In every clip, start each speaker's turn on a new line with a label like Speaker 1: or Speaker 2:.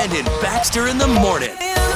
Speaker 1: Brandon Baxter in the morning.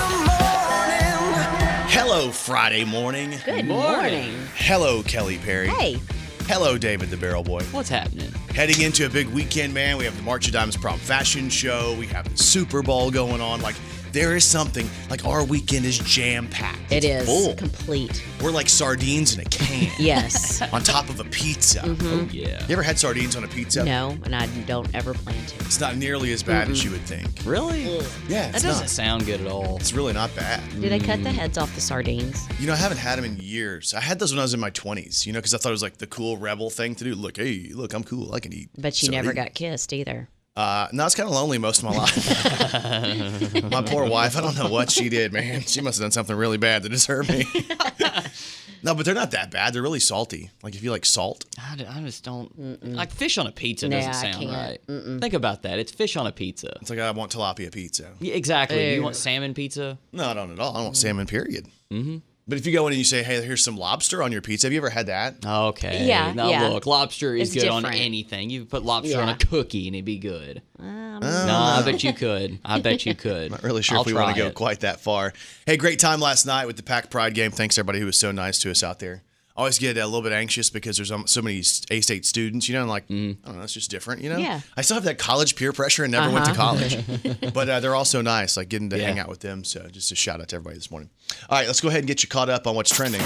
Speaker 2: Hello, Friday morning.
Speaker 3: Good morning.
Speaker 2: Hello, Kelly Perry.
Speaker 3: Hey.
Speaker 2: Hello, David the Barrel Boy.
Speaker 4: What's happening?
Speaker 2: Heading into a big weekend, man. We have the March of Dimes Prom Fashion Show. We have the Super Bowl going on. There is something, our weekend is jam-packed.
Speaker 3: It is
Speaker 2: full.
Speaker 3: complete.
Speaker 2: We're like sardines in a can.
Speaker 3: Yes.
Speaker 2: On top of a pizza.
Speaker 4: Oh, yeah.
Speaker 2: You ever had sardines on a pizza?
Speaker 3: No, and I don't ever plan to.
Speaker 2: It's not nearly as bad as you would think.
Speaker 4: Really?
Speaker 2: Yeah,
Speaker 4: That
Speaker 2: it's
Speaker 4: doesn't
Speaker 2: not.
Speaker 4: sound good at all.
Speaker 2: It's really not bad.
Speaker 3: Do they cut the heads off the sardines?
Speaker 2: I haven't had them in years. I had those when I was in my 20s, because I thought it was like the cool rebel thing to do. Look, I'm cool. I can eat.
Speaker 3: But you never
Speaker 2: sardines.
Speaker 3: got kissed either.
Speaker 2: No, I was kind of lonely most of my life. My poor wife, I don't know what she did, man. She must have done something really bad to deserve me. No, but they're not that bad. They're really salty. If you like salt.
Speaker 4: I just don't. Like fish on a pizza
Speaker 3: Nah,
Speaker 4: doesn't
Speaker 3: I
Speaker 4: sound
Speaker 3: can't.
Speaker 4: right. Think about that. It's fish on a pizza.
Speaker 2: It's like I want tilapia pizza.
Speaker 4: Yeah, exactly. Do you
Speaker 3: Ew.
Speaker 4: want salmon pizza?
Speaker 2: No, I don't at all. I don't want salmon, period. Mm-hmm. But if you go in and you say, hey, here's some lobster on your pizza. Have you ever had that?
Speaker 4: Okay.
Speaker 3: Yeah,
Speaker 4: Now
Speaker 3: yeah.
Speaker 4: look, lobster is
Speaker 3: It's
Speaker 4: good on
Speaker 3: different.
Speaker 4: anything. You put lobster on
Speaker 3: Yeah.
Speaker 4: a cookie and it'd be good.
Speaker 3: Um,
Speaker 4: No, I bet you could. I bet you could.
Speaker 2: Not really sure
Speaker 4: I'll
Speaker 2: if we want to
Speaker 4: try
Speaker 2: go
Speaker 4: it.
Speaker 2: quite that far. Hey, great time last night with the Pack Pride game. Thanks, everybody who was so nice to us out there. I always get a little bit anxious because there's so many A-State students, and I don't know, it's just different,
Speaker 3: Yeah.
Speaker 2: I still have that college peer pressure and never went to college. But they're all so nice, getting to hang out with them. So just a shout out to everybody this morning. All right, let's go ahead and get you caught up on what's trending.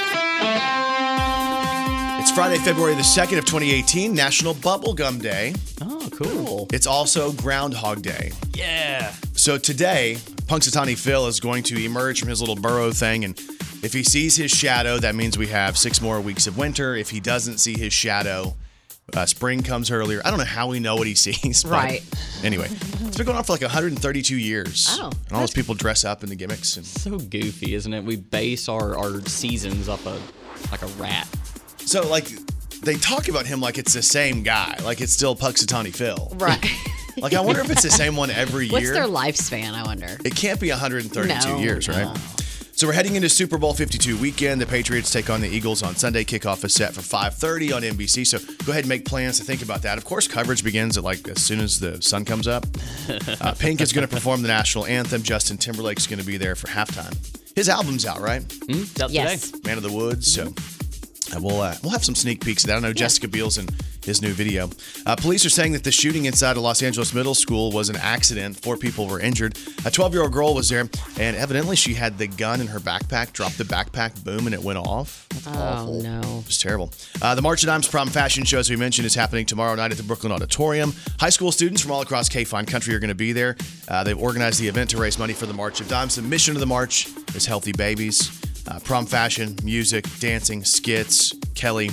Speaker 2: It's Friday, February the 2nd of 2018, National Bubblegum Day.
Speaker 4: Oh, cool.
Speaker 2: It's also Groundhog Day.
Speaker 4: Yeah.
Speaker 2: So today, Punxsutawney Phil is going to emerge from his little burrow thing, and if he sees his shadow, that means we have 6 more weeks of winter. If he doesn't see his shadow, spring comes earlier. I don't know how we know what he sees. But
Speaker 3: Right.
Speaker 2: Anyway, it's been going on for 132 years.
Speaker 3: Oh,
Speaker 2: And all those people dress up in the gimmicks. And
Speaker 4: So goofy, isn't it? We base our seasons off a rat.
Speaker 2: so, they talk about him like it's the same guy. Like it's still Punxsutawney Phil.
Speaker 3: Right.
Speaker 2: I wonder if it's the same one every year.
Speaker 3: What's their lifespan, I wonder?
Speaker 2: It can't be 132
Speaker 3: No,
Speaker 2: years, right?
Speaker 3: no.
Speaker 2: So we're heading into Super Bowl 52 weekend. The Patriots take on the Eagles on Sunday. Kickoff is set for 5:30 on NBC. So go ahead and make plans to think about that. Of course, coverage begins at as soon as the sun comes up. Pink is going to perform the national anthem. Justin Timberlake's going to be there for halftime. His album's out, right?
Speaker 4: It's out
Speaker 3: Yes.
Speaker 4: today.
Speaker 2: Man of the Woods. So we'll have some sneak peeks of that. I know Jessica Biel's in his new video. Police are saying that the shooting inside a Los Angeles middle school was an accident. 4 people were injured. A 12-year-old girl was there, and evidently she had the gun in her backpack, dropped the backpack, boom, and it went off.
Speaker 3: Oh, no.
Speaker 2: It was terrible. The March of Dimes Prom Fashion Show, as we mentioned, is happening tomorrow night at the Brooklyn Auditorium. High school students from all across K-Fine Country are going to be there. They've organized the event to raise money for the March of Dimes. The mission of the march is healthy babies. Prom fashion, music, dancing, skits, Kelly,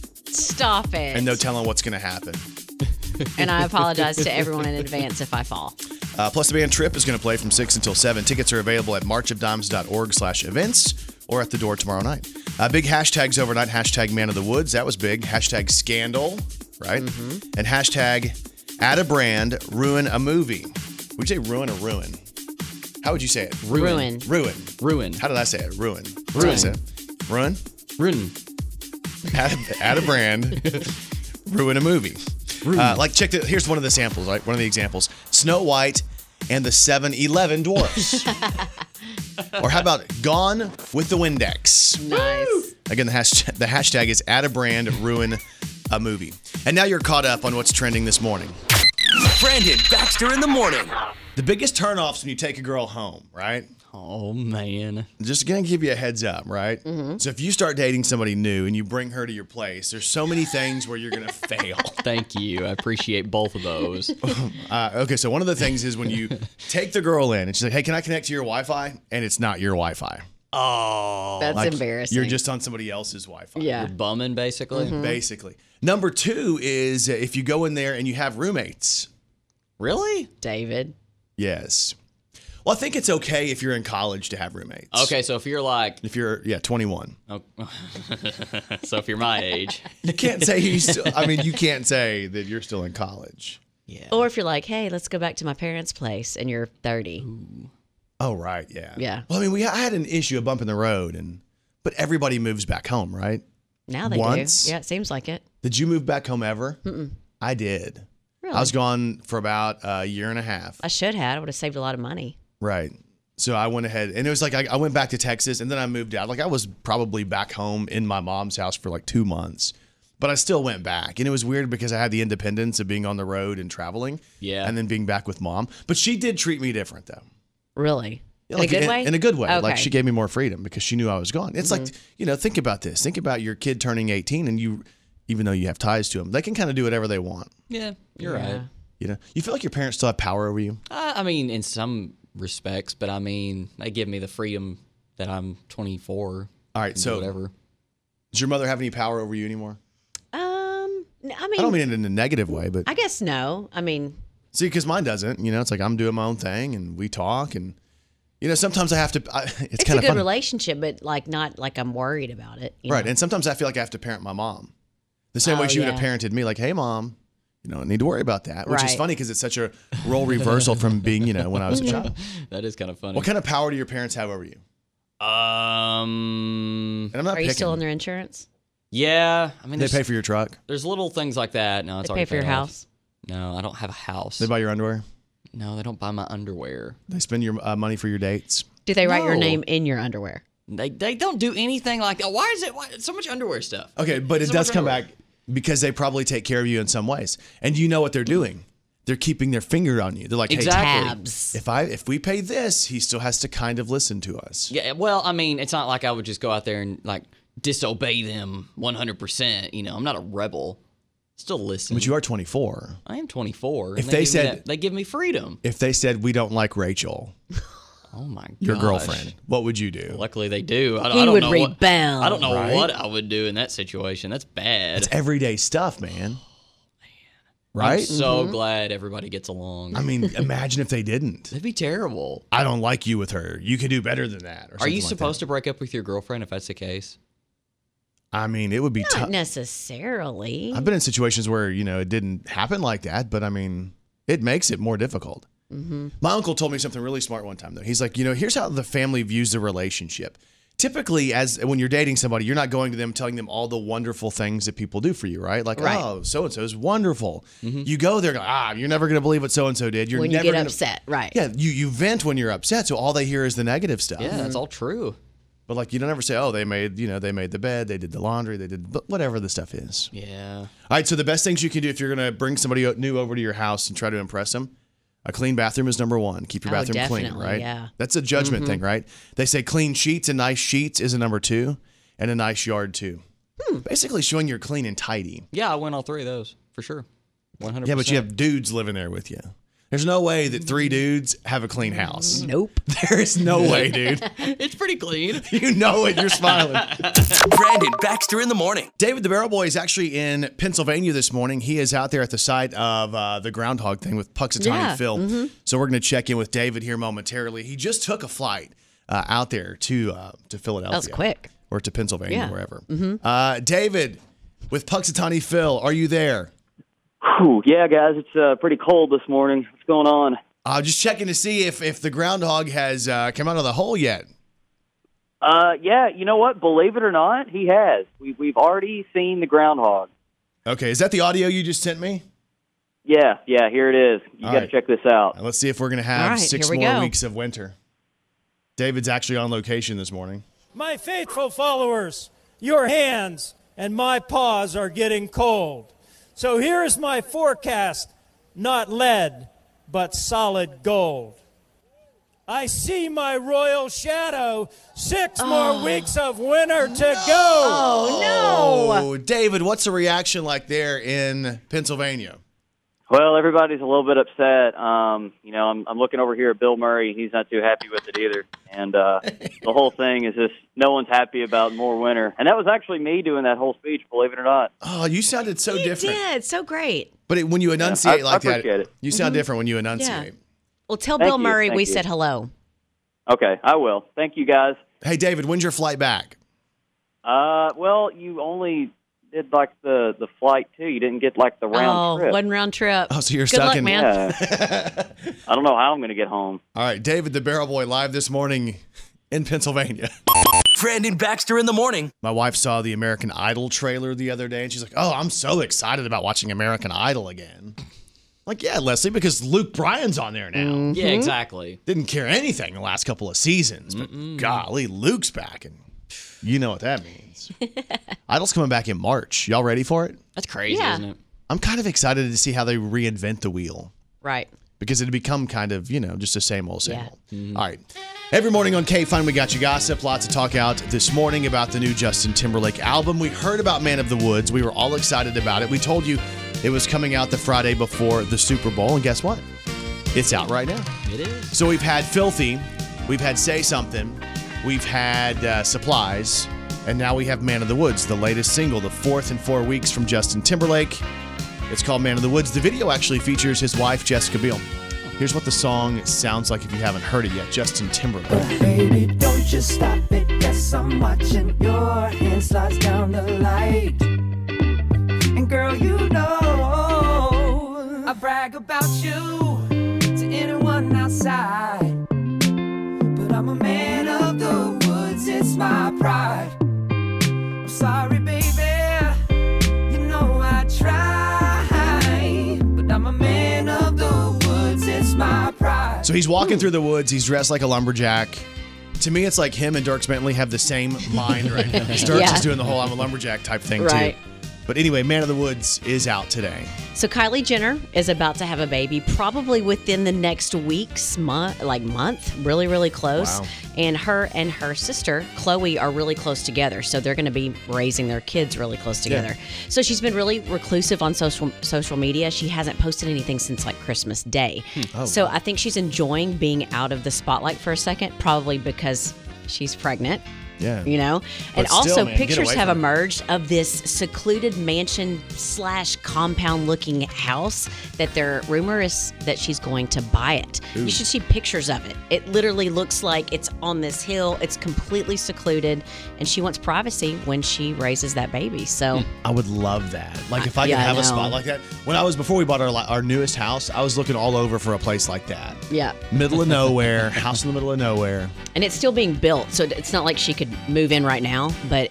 Speaker 3: Stop it.
Speaker 2: and no telling what's going to happen.
Speaker 3: And I apologize to everyone in advance if I fall.
Speaker 2: Plus, the band Trip is going to play from 6 until 7. Tickets are available at marchofdimes.org/events or at the door tomorrow night. Big hashtags overnight. Hashtag Man of the Woods. That was big. Hashtag Scandal, right? And hashtag Add a Brand, Ruin a Movie. Would you say ruin or ruin? How would you say it?
Speaker 3: Ruin.
Speaker 2: Ruin. How did I say it? Ruin.
Speaker 4: Ruin.
Speaker 2: How did I say it? Ruin?
Speaker 4: Ruin.
Speaker 2: Add a brand, ruin a movie. Check here's one of the samples, right? One of the examples. Snow White and the 7-Eleven Dwarfs. Or how about Gone with the Windex?
Speaker 3: Nice.
Speaker 2: Again, the hashtag is add a brand, ruin a movie. And now you're caught up on what's trending this morning.
Speaker 1: Brandon Baxter in the morning.
Speaker 2: The biggest turnoffs when you take a girl home, right?
Speaker 4: Oh, man.
Speaker 2: Just gonna give you a heads up, right? So if you start dating somebody new and you bring her to your place, there's so many things where you're gonna fail.
Speaker 4: Thank you. I appreciate both of those.
Speaker 2: Okay, so one of the things is when you take the girl in and she's like, hey, can I connect to your Wi-Fi? And it's not your Wi-Fi.
Speaker 4: Oh.
Speaker 3: That's embarrassing.
Speaker 2: You're just on somebody else's Wi-Fi.
Speaker 3: Yeah.
Speaker 4: Bumming, basically.
Speaker 2: Basically. Number 2 is if you go in there and you have roommates.
Speaker 4: Really?
Speaker 3: David.
Speaker 2: Yes. Well, I think it's okay if you're in college to have roommates.
Speaker 4: Okay, so if you're
Speaker 2: If you're, 21.
Speaker 4: so if you're my age.
Speaker 2: You can't say you can't say that you're still in college.
Speaker 4: Yeah.
Speaker 3: Or if you're like, hey, let's go back to my parents' place and you're 30.
Speaker 2: Oh, right, yeah.
Speaker 3: Yeah.
Speaker 2: Well, I mean, I had an issue, a bump in the road, but everybody moves back home, right?
Speaker 3: Now they
Speaker 2: Once?
Speaker 3: do. Yeah, it seems like it.
Speaker 2: Did you move back home ever? I did. I was gone for about a year and a half.
Speaker 3: I should have. I would have saved a lot of money.
Speaker 2: Right. So I went ahead, and it was like I went back to Texas, and then I moved out. Like I was probably back home in my mom's house for like 2 months, but I still went back. And it was weird because I had the independence of being on the road and traveling.
Speaker 4: Yeah.
Speaker 2: And then being back with mom. But she did treat me different, though.
Speaker 3: Really?
Speaker 2: Yeah,
Speaker 3: In
Speaker 2: like,
Speaker 3: a good way?
Speaker 2: In a good way.
Speaker 3: Okay.
Speaker 2: Like she gave me more freedom because she knew I was gone. It's like, think about this. Think about your kid turning 18 and you, even though you have ties to them, they can kind of do whatever they want.
Speaker 4: Yeah, you're right.
Speaker 2: You feel like your parents still have power over you?
Speaker 4: I mean, in some respects, but I mean, they give me the freedom that I'm 24.
Speaker 2: All right, so
Speaker 4: whatever.
Speaker 2: Does your mother have any power over you anymore?
Speaker 3: I mean,
Speaker 2: I don't mean it in a negative way, but
Speaker 3: I guess no. I mean,
Speaker 2: see, because mine doesn't. It's like I'm doing my own thing, and we talk, and sometimes I have to. It's
Speaker 3: it's
Speaker 2: kind
Speaker 3: a
Speaker 2: of
Speaker 3: good
Speaker 2: fun.
Speaker 3: relationship, but like not like I'm worried about it. you
Speaker 2: Right,
Speaker 3: know?
Speaker 2: and sometimes I feel like I have to parent my mom the same way
Speaker 3: Oh,
Speaker 2: she would have
Speaker 3: yeah.
Speaker 2: parented me. Like, hey, mom, I need to worry about that, which is
Speaker 3: Right.
Speaker 2: funny because it's such a role reversal from being, when I was a child.
Speaker 4: That is kind of funny.
Speaker 2: What kind of power do your parents have over you? And I'm not
Speaker 3: Are
Speaker 2: picking.
Speaker 3: you still on their insurance?
Speaker 4: Yeah, I mean,
Speaker 2: They
Speaker 4: there's,
Speaker 2: pay for your truck.
Speaker 4: there's little things like that. No, it's
Speaker 3: They
Speaker 4: already
Speaker 3: pay for your
Speaker 4: paid off.
Speaker 3: house?
Speaker 4: No, I don't have a house.
Speaker 2: They buy your underwear.
Speaker 4: No, they don't buy my underwear.
Speaker 2: They spend your money for your dates.
Speaker 3: Do they write your
Speaker 4: No.
Speaker 3: name in your underwear?
Speaker 4: They don't do anything like that. Why is it so much underwear stuff?
Speaker 2: Okay, but it
Speaker 4: So
Speaker 2: does
Speaker 4: much
Speaker 2: come
Speaker 4: underwear.
Speaker 2: back because they probably take care of you in some ways, and you know what they're doing. They're keeping their finger on you. They're like,
Speaker 4: Exactly.
Speaker 2: hey,
Speaker 3: Tabs.
Speaker 2: if we pay this, he still has to kind of listen to us.
Speaker 4: Yeah, well, I mean, it's not like I would just go out there and like disobey them 100%. I'm not a rebel. Still listen.
Speaker 2: But you are 24.
Speaker 4: I am 24.
Speaker 2: If
Speaker 4: and
Speaker 2: they
Speaker 4: give me
Speaker 2: said-
Speaker 4: that- they give me freedom.
Speaker 2: If they said we don't like Rachel,
Speaker 4: Oh my god,
Speaker 2: your girlfriend, what would you do?
Speaker 4: Luckily, they do. I
Speaker 3: He
Speaker 4: don't
Speaker 3: would
Speaker 4: know
Speaker 3: rebel.
Speaker 4: I don't know
Speaker 2: Right?
Speaker 4: what I would do in that situation. That's bad.
Speaker 2: It's everyday stuff, man.
Speaker 4: I'm
Speaker 2: Right?
Speaker 4: so glad everybody gets along.
Speaker 2: I mean, imagine if they didn't.
Speaker 4: That'd be terrible.
Speaker 2: I don't like you with her. You can do better than that. Or
Speaker 4: Are you
Speaker 2: something like
Speaker 4: supposed to break up with your girlfriend if that's the case?
Speaker 2: that. I mean, it would be
Speaker 3: Not
Speaker 2: tough.
Speaker 3: necessarily.
Speaker 2: I've been in situations where, it didn't happen like that, but I mean, it makes it more difficult. My uncle told me something really smart one time, though. He's like, here's how the family views the relationship. Typically, when you're dating somebody, you're not going to them telling them all the wonderful things that people do for you, right? Like,
Speaker 3: Right.
Speaker 2: oh, so-and-so is wonderful. You go there, you're never going to believe what so-and-so did. You're
Speaker 3: when you
Speaker 2: never
Speaker 3: get
Speaker 2: gonna,
Speaker 3: upset, right?
Speaker 2: Yeah, you vent when you're upset, so all they hear is the negative stuff.
Speaker 4: Yeah, that's all true.
Speaker 2: But like, you don't ever say, oh, they made the bed, they did the laundry, they did whatever the stuff is.
Speaker 4: Yeah.
Speaker 2: All right, so the best things you can do if you're going to bring somebody new over to your house and try to impress them, a clean bathroom is number one. Keep your
Speaker 3: Oh,
Speaker 2: bathroom clean,
Speaker 3: definitely,
Speaker 2: right?
Speaker 3: yeah.
Speaker 2: That's a judgment thing, right? They say clean sheets and nice sheets is a number two, and a nice yard too. Basically showing you're clean and tidy.
Speaker 4: Yeah, I win all three of those for sure. 100%.
Speaker 2: Yeah, but you have dudes living there with you. There's no way that three dudes have a clean house.
Speaker 3: Nope.
Speaker 2: There is no way, dude.
Speaker 4: It's pretty clean.
Speaker 2: You know it. You're smiling.
Speaker 1: Brandon Baxter in the morning.
Speaker 2: David the Barrel Boy is actually in Pennsylvania this morning. He is out there at the site of the groundhog thing with Puxatawny
Speaker 3: Yeah,
Speaker 2: Phil. So we're going to check in with David here momentarily. He just took a flight out there to Philadelphia.
Speaker 3: That was quick.
Speaker 2: Or to Pennsylvania,
Speaker 3: Yeah.
Speaker 2: wherever. David, with Puxatawny Phil, are you there?
Speaker 5: Whew, yeah, guys, it's pretty cold this morning. What's going on?
Speaker 2: Just checking to see if the groundhog has come out of the hole yet.
Speaker 5: Yeah, you know what? Believe it or not, he has. We've already seen the groundhog.
Speaker 2: Okay, is that the audio you just sent me?
Speaker 5: Yeah, here it is. You
Speaker 2: All
Speaker 5: got to
Speaker 2: right.
Speaker 5: check this out.
Speaker 2: Let's see if we're going to have
Speaker 3: All right,
Speaker 2: 6
Speaker 3: here we
Speaker 2: more
Speaker 3: go.
Speaker 2: weeks of winter. David's actually on location this morning.
Speaker 6: My faithful followers, your hands and my paws are getting cold. So here is my forecast, not lead, but solid gold. I see my royal shadow. 6 more weeks of winter to go.
Speaker 2: Oh, David, what's the reaction like there in Pennsylvania?
Speaker 5: Well, everybody's a little bit upset. I'm looking over here at Bill Murray. He's not too happy with it either. And the whole thing is just no one's happy about more winter. And that was actually me doing that whole speech, believe it or not.
Speaker 2: Oh, you sounded so
Speaker 3: You
Speaker 2: different.
Speaker 3: did. So great.
Speaker 2: But when you enunciate
Speaker 5: I
Speaker 2: like that,
Speaker 5: appreciate it.
Speaker 2: you sound different when you enunciate.
Speaker 3: Well, tell
Speaker 5: Thank
Speaker 3: Bill
Speaker 5: you,
Speaker 3: Murray
Speaker 5: thank
Speaker 3: we
Speaker 5: you.
Speaker 3: said hello.
Speaker 5: Okay, I will. Thank you, guys.
Speaker 2: Hey, David, when's your flight back?
Speaker 5: Well, you only did like the flight too. You didn't get like the round trip.
Speaker 3: one round trip.
Speaker 2: Oh, so you're
Speaker 3: Good
Speaker 2: stuck
Speaker 3: luck,
Speaker 2: in-
Speaker 3: man.
Speaker 5: Yeah. I don't know how I'm going to get home.
Speaker 2: All right, David the Barrel Boy live this morning in Pennsylvania.
Speaker 1: Brandon Baxter in the morning.
Speaker 2: My wife saw the American Idol trailer the other day, and she's like, oh, I'm so excited about watching American Idol again. Like, yeah, Leslie, because Luke Bryan's on there now.
Speaker 4: Yeah, exactly.
Speaker 2: Didn't care anything the last couple of seasons, but golly, Luke's back, and you know what that means. Idol's coming back in March. Y'all ready for it?
Speaker 4: That's crazy,
Speaker 3: Yeah.
Speaker 4: isn't it?
Speaker 2: I'm kind of excited to see how they reinvent the wheel.
Speaker 3: Right.
Speaker 2: Because it had become kind of, just the same old, same
Speaker 3: Yeah.
Speaker 2: old. All right. Every morning on K-Fun, we got you gossip. Lots to talk out this morning about the new Justin Timberlake album. We heard about Man of the Woods. We were all excited about it. We told you it was coming out the Friday before the Super Bowl. And guess what? It's out right now.
Speaker 4: It is.
Speaker 2: So we've had Filthy. We've had Say Something. We've had Supplies. And now we have Man of the Woods, the latest single, the fourth in 4 weeks from Justin Timberlake. It's called Man of the Woods. The video actually features his wife, Jessica Biel. Here's what the song sounds like if you haven't heard it yet. Justin Timberlake.
Speaker 7: Baby, don't just stop it. Guess I'm watching your hand slides down the light. And girl, you know I brag about you to anyone outside. But I'm a man of the woods, it's my pride. I'm sorry, baby, you know I try. But I'm a man of the woods, it's my pride.
Speaker 2: So he's walking through the woods. He's dressed like a lumberjack. To me, it's like him and Dierks Bentley have the same mind right now. Dierks
Speaker 3: Yeah.
Speaker 2: is doing the whole I'm a lumberjack type thing
Speaker 3: Right.
Speaker 2: too. But anyway, Man of the Woods is out today.
Speaker 3: So Kylie Jenner is about to have a baby probably within the next month, really, really close.
Speaker 2: Wow.
Speaker 3: And her sister, Chloe, are really close together. So they're going to be raising their kids really close together. So she's been really reclusive on social media. She hasn't posted anything since like Christmas Day. So I think she's enjoying being out of the spotlight for a second, probably because she's pregnant.
Speaker 2: Yeah.
Speaker 3: And
Speaker 2: But
Speaker 3: also
Speaker 2: still, man, get
Speaker 3: pictures
Speaker 2: away
Speaker 3: have
Speaker 2: from it.
Speaker 3: emerged of this secluded mansion / compound looking house that their rumor is that she's going to buy it. You should see pictures of it. It literally looks like it's on this hill. It's completely secluded, and she wants privacy when she raises that baby. So
Speaker 2: I would love that. Like if I could
Speaker 3: Yeah, I
Speaker 2: have a
Speaker 3: know.
Speaker 2: spot like that. Before we bought our newest house, I was looking all over for a place like that.
Speaker 3: yeah.
Speaker 2: Middle of nowhere, house in the middle of nowhere.
Speaker 3: And it's still being built, so it's not like she could move in right now, but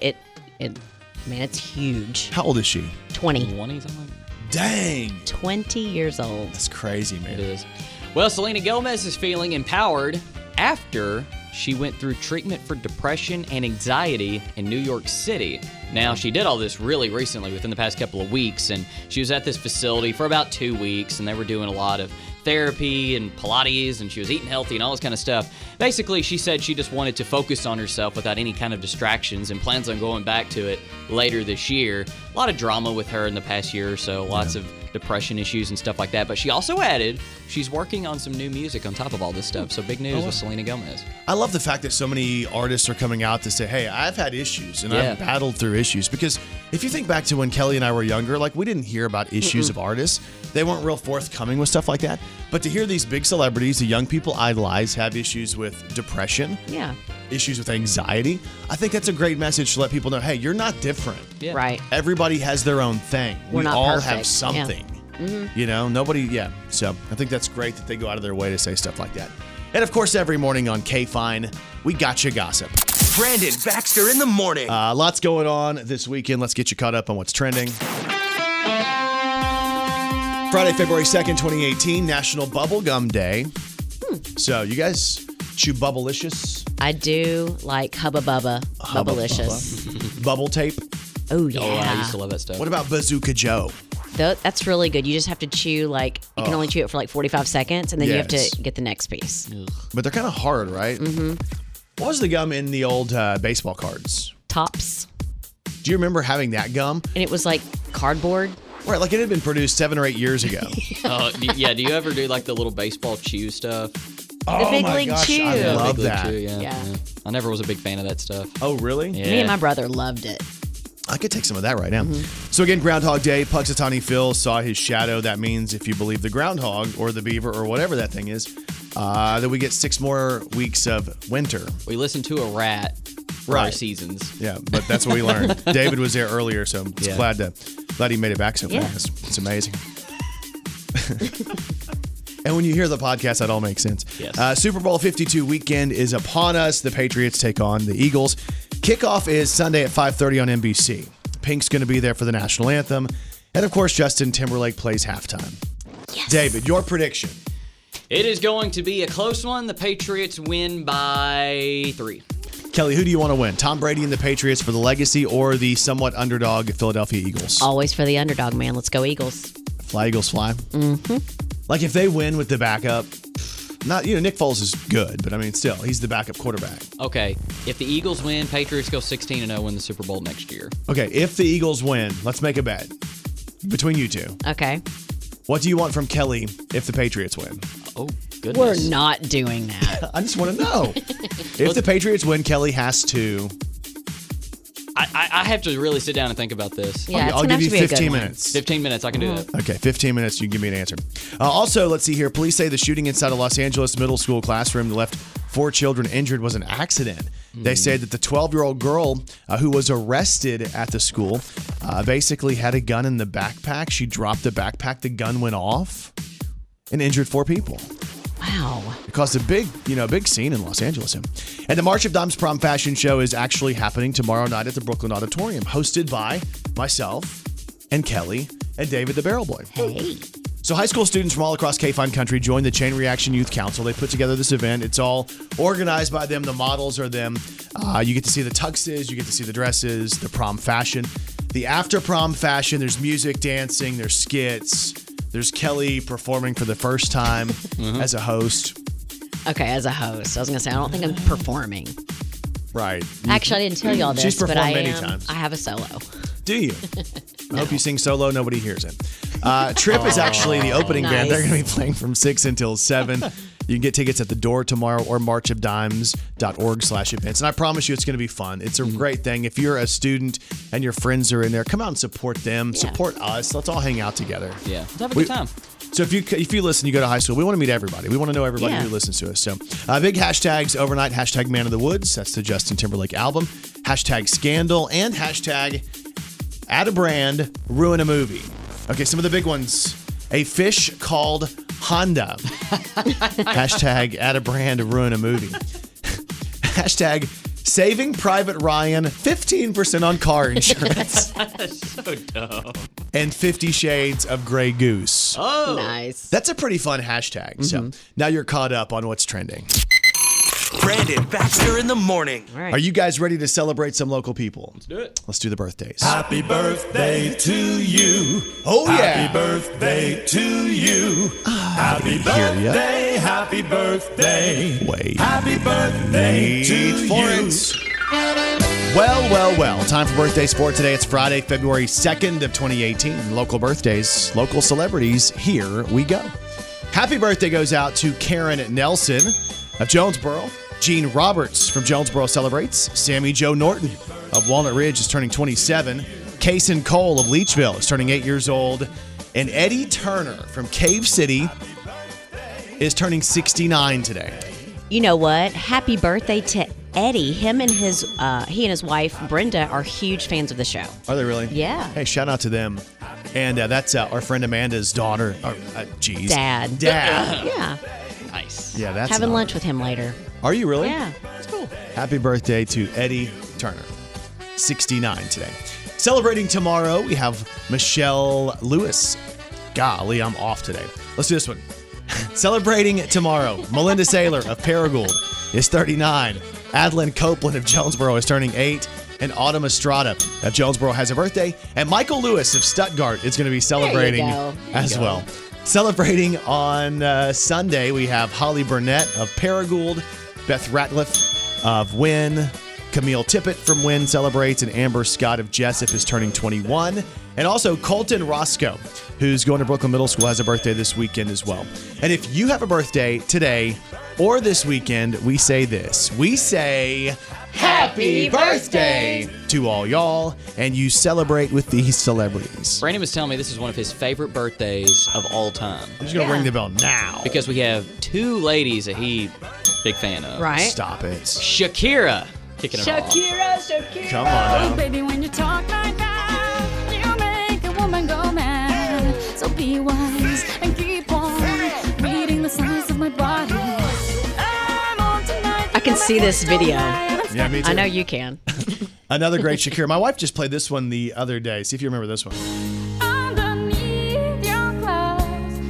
Speaker 3: it's huge.
Speaker 2: How old is she?
Speaker 3: 20.
Speaker 4: 20 something.
Speaker 2: Dang.
Speaker 3: 20 years old.
Speaker 2: That's crazy, man.
Speaker 4: It is. Well, Selena Gomez is feeling empowered after she went through treatment for depression and anxiety in New York City. Now, she did all this really recently, within the past couple of weeks, and she was at this facility for about 2 weeks, and they were doing a lot of therapy and Pilates, and she was eating healthy and all this kind of stuff. Basically, she said she just wanted to focus on herself without any kind of distractions and plans on going back to it later this year. A lot of drama with her in the past year or so, lots of depression issues and stuff like that. But she also added she's working on some new music on top of all this stuff. So big news with Selena Gomez.
Speaker 2: I love the fact that so many artists are coming out to say, hey, I've had issues and
Speaker 4: Yeah.
Speaker 2: I've battled through issues. Because if you think back to when Kelly and I were younger, like we didn't hear about issues of artists. They weren't real forthcoming with stuff like that. But to hear these big celebrities, the young people idolize, have issues with depression,
Speaker 3: Yeah.
Speaker 2: issues with anxiety, I think that's a great message to let people know, hey, you're not different.
Speaker 4: Yeah.
Speaker 3: Right.
Speaker 2: Everybody has their own thing.
Speaker 3: We're
Speaker 2: we
Speaker 3: not
Speaker 2: all
Speaker 3: perfect.
Speaker 2: have
Speaker 3: Yeah.
Speaker 2: something. Nobody, So I think that's great that they go out of their way to say stuff like that. And of course, every morning on K-Fine, we got you gossip.
Speaker 1: Brandon Baxter in the morning.
Speaker 2: Lots going on this weekend. Let's get you caught up on what's trending. Friday, February 2nd, 2018, National Bubblegum Day. So you guys chew Bubblicious?
Speaker 3: I do like Hubba Bubba, Bubblicious.
Speaker 2: Bubble tape?
Speaker 3: Oh, yeah.
Speaker 4: Oh, I used to love that stuff.
Speaker 2: What about Bazooka Joe?
Speaker 3: That's really good. You just have to chew, you can only chew it for 45 seconds, and then you have
Speaker 2: Yes.
Speaker 3: to get the next piece.
Speaker 2: But they're kind of hard, right? Mm-hmm. What was the gum in the old baseball cards?
Speaker 3: Tops.
Speaker 2: Do you remember having that gum?
Speaker 3: And it was like cardboard.
Speaker 2: Right, like it had been produced 7 or 8 years ago.
Speaker 4: Yeah, do you ever do like the little baseball chew stuff?
Speaker 3: The Big
Speaker 2: my
Speaker 3: League
Speaker 2: gosh,
Speaker 3: Chew.
Speaker 2: I
Speaker 4: Yeah,
Speaker 2: love
Speaker 4: Big League
Speaker 2: that.
Speaker 4: Chew,
Speaker 3: Yeah.
Speaker 4: I never was a big fan of that stuff.
Speaker 2: Oh, really?
Speaker 4: Yeah.
Speaker 3: Me and my brother loved it.
Speaker 2: I could take some of that right now. So again, Groundhog Day, Puxatawny Phil saw his shadow. That means if you believe the groundhog or the beaver or whatever that thing is, that we get 6 more weeks of winter.
Speaker 4: We listened to a rat for our
Speaker 2: Right.
Speaker 4: seasons.
Speaker 2: Yeah, but that's what we learned. David was there earlier, so I'm
Speaker 4: Yeah.
Speaker 2: glad he made it back so
Speaker 3: Yeah.
Speaker 2: fast. It's amazing. And when you hear the podcast, that all makes sense.
Speaker 4: Yes.
Speaker 2: Super Bowl 52 weekend is upon us. The Patriots take on the Eagles. Kickoff is Sunday at 5:30 on NBC. Pink's going to be there for the national anthem. And of course, Justin Timberlake plays halftime.
Speaker 3: Yes.
Speaker 2: David, your prediction.
Speaker 4: It is going to be a close one. The Patriots win by 3.
Speaker 2: Kelly, who do you want to win? Tom Brady and the Patriots for the legacy or the somewhat underdog Philadelphia Eagles?
Speaker 3: Always for the underdog, man. Let's go Eagles.
Speaker 2: Fly, Eagles, fly. Mm-hmm. Like if they win with the backup, Nick Foles is good, but I mean, still, he's the backup quarterback.
Speaker 4: Okay, if the Eagles win, Patriots go 16-0, win the Super Bowl next year.
Speaker 2: Okay, if the Eagles win, let's make a bet between you two.
Speaker 3: Okay.
Speaker 2: What do you want from Kelly if the Patriots win?
Speaker 4: Oh, goodness.
Speaker 3: We're not doing that.
Speaker 2: I just want to know. If the Patriots win, Kelly has to.
Speaker 4: I have to really sit down and think about this.
Speaker 3: Yeah, it's
Speaker 2: I'll
Speaker 3: gonna
Speaker 2: give you
Speaker 3: have to be a good
Speaker 2: 15
Speaker 3: one.
Speaker 2: minutes.
Speaker 4: 15 minutes, I can do that.
Speaker 2: Okay, 15 minutes. You can give me an answer. Also, let's see here. Police say the shooting inside a Los Angeles middle school classroom that left 4 children injured was an accident. They say that the 12-year-old girl who was arrested at the school basically had a gun in the backpack. She dropped the backpack. The gun went off and injured 4 people.
Speaker 3: Wow.
Speaker 2: It caused a big scene in Los Angeles. And the March of Dimes Prom Fashion Show is actually happening tomorrow night at the Brooklyn Auditorium, hosted by myself and Kelly and David the Barrel Boy.
Speaker 3: Hey.
Speaker 2: So high school students from all across K-Fine Country joined the Chain Reaction Youth Council. They put together this event. It's all organized by them. The models are them. You get to see the tuxes. You get to see the dresses, the prom fashion. The after prom fashion, there's music, dancing, there's skits. There's Kelly performing for the first time as a host.
Speaker 3: Okay, as a host. I was going to say, I don't think I'm performing.
Speaker 2: Right.
Speaker 3: Actually, I didn't tell y'all this,
Speaker 2: She's
Speaker 3: but
Speaker 2: performed
Speaker 3: I
Speaker 2: many
Speaker 3: am.
Speaker 2: times.
Speaker 3: I have a solo.
Speaker 2: Do you? I hope you sing solo. Nobody hears it. Trip is actually the opening band. They're going to be playing from 6 until 7. You can get tickets at the door tomorrow or marchofdimes.org/events. And I promise you it's going to be fun. It's a great thing. If you're a student and your friends are in there, come out and support them.
Speaker 3: Yeah.
Speaker 2: Support us. Let's all hang out together.
Speaker 4: Yeah, let's have a good time.
Speaker 2: So if you listen, you go to high school, we want to meet everybody. We want to know everybody who listens to us. So big hashtags overnight, hashtag Man of the Woods. That's the Justin Timberlake album. Hashtag Scandal and hashtag Add a Brand, Ruin a Movie. Okay, some of the big ones. A fish called Honda. Hashtag Add a Brand, Ruin a Movie. Hashtag Saving Private Ryan 15% on car insurance.
Speaker 4: So dumb.
Speaker 2: And 50 Shades of Grey Goose.
Speaker 4: Oh,
Speaker 3: Nice.
Speaker 2: That's a pretty fun hashtag. So now you're caught up on what's trending.
Speaker 1: Brandon Baxter in the morning.
Speaker 3: All right.
Speaker 2: Are you guys ready to celebrate some local people?
Speaker 4: let's do it.
Speaker 2: Let's do the birthdays.
Speaker 8: Happy birthday to you.
Speaker 2: Oh, yeah.
Speaker 8: Happy birthday to you. Happy
Speaker 2: hear ya.
Speaker 8: birthday, happy birthday.
Speaker 2: Wait.
Speaker 8: Happy birthday to
Speaker 2: Wait for
Speaker 8: you.
Speaker 2: it. Well. Time for birthday sport today. It's Friday, February 2nd of 2018. Local birthdays, local celebrities. Here we go. Happy birthday goes out to Karen Nelson of Jonesboro. Gene Roberts from Jonesboro celebrates. Sammy Joe Norton of Walnut Ridge is turning 27. Kason Cole of Leachville is turning 8 years old. And Eddie Turner from Cave City is turning 69 today.
Speaker 3: You know what? Happy birthday to Eddie. He and his wife Brenda are huge fans of the show.
Speaker 2: Are they really?
Speaker 3: Yeah.
Speaker 2: Hey, shout out to them. And that's our friend Amanda's daughter.
Speaker 3: Dad. Yeah.
Speaker 4: Nice.
Speaker 2: Yeah, that's
Speaker 3: Having
Speaker 2: an
Speaker 3: lunch with him later.
Speaker 2: Are you really?
Speaker 3: Yeah.
Speaker 2: That's cool. Happy birthday to Eddie Turner. 69 today. Celebrating tomorrow, we have Michelle Lewis. Golly, I'm off today. Let's do this one. Celebrating tomorrow, Melinda Saylor of Paragould is 39. Adeline Copeland of Jonesboro is turning 8. And Autumn Estrada of Jonesboro has a birthday. And Michael Lewis of Stuttgart is going to be celebrating as well. Celebrating on Sunday, we have Holly Burnett of Paragould, Beth Ratliff of Wynn, Camille Tippett from Wynn celebrates, and Amber Scott of Jessup is turning 21. And also Colton Roscoe, who's going to Brooklyn Middle School, has a birthday this weekend as well. And if you have a birthday today or this weekend, we say this. We say happy birthday to all y'all, and you celebrate with these celebrities.
Speaker 4: Brandon was telling me this is one of his favorite birthdays of all time
Speaker 2: I'm just going to ring the bell now.
Speaker 4: because we have 2 ladies that he big fan of.
Speaker 3: Right.
Speaker 2: Stop it.
Speaker 4: Shakira kicking it off.
Speaker 3: Shakira.
Speaker 2: Come on now.
Speaker 9: Baby, when you talk like that, you make a woman go mad. So be wise and keep on reading the signs of my body. I'm on tonight.
Speaker 3: I can see this video.
Speaker 2: Yeah, me too.
Speaker 3: I know you can.
Speaker 2: Another great Shakira. My wife just played this one the other day. See if you remember this one.
Speaker 9: Underneath your clothes,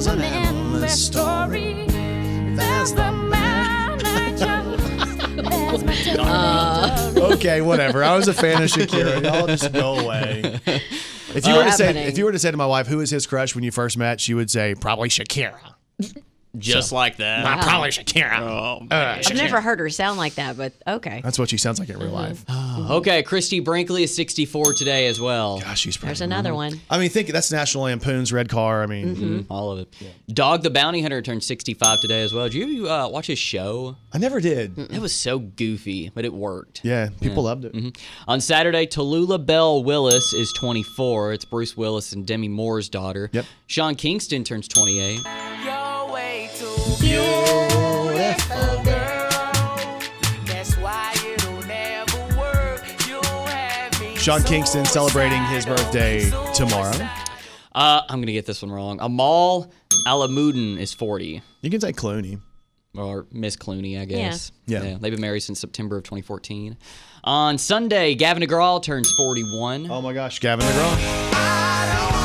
Speaker 9: There's an endless story. There's the manager. There's my territory.
Speaker 2: Okay, whatever. I was a fan of Shakira. Y'all just go away. If you were to say to my wife, who is his crush when you first met, she would say probably Shakira.
Speaker 4: Just like that.
Speaker 2: Probably Shakira.
Speaker 3: I've never heard her sound like that, but okay.
Speaker 2: That's what she sounds like in real life.
Speaker 4: Okay, Christy Brinkley is 64 today as well.
Speaker 2: Gosh, she's pretty.
Speaker 3: There's another one.
Speaker 2: I mean, that's National Lampoon's Red Car. I mean,
Speaker 4: All of it. Dog the Bounty Hunter turned 65 today as well. Did you watch his show?
Speaker 2: I never did.
Speaker 4: It was so goofy, but it worked.
Speaker 2: Yeah, people loved it.
Speaker 4: On Saturday, Tallulah Bell Willis is 24. It's Bruce Willis and Demi Moore's daughter.
Speaker 2: Yep.
Speaker 4: Sean Kingston turns 28.
Speaker 7: You're way too beautiful, girl. That's why it'll never work. You'll have me
Speaker 2: Sean Kingston celebrating his birthday tomorrow.
Speaker 4: I'm going to get this one wrong. Amal Alamuddin is 40.
Speaker 2: You can say Clooney.
Speaker 4: Or Miss Clooney, I guess.
Speaker 2: Yeah.
Speaker 4: They've been married since September of 2014. On Sunday, Gavin DeGraw turns 41.
Speaker 2: Oh my gosh, Gavin DeGraw.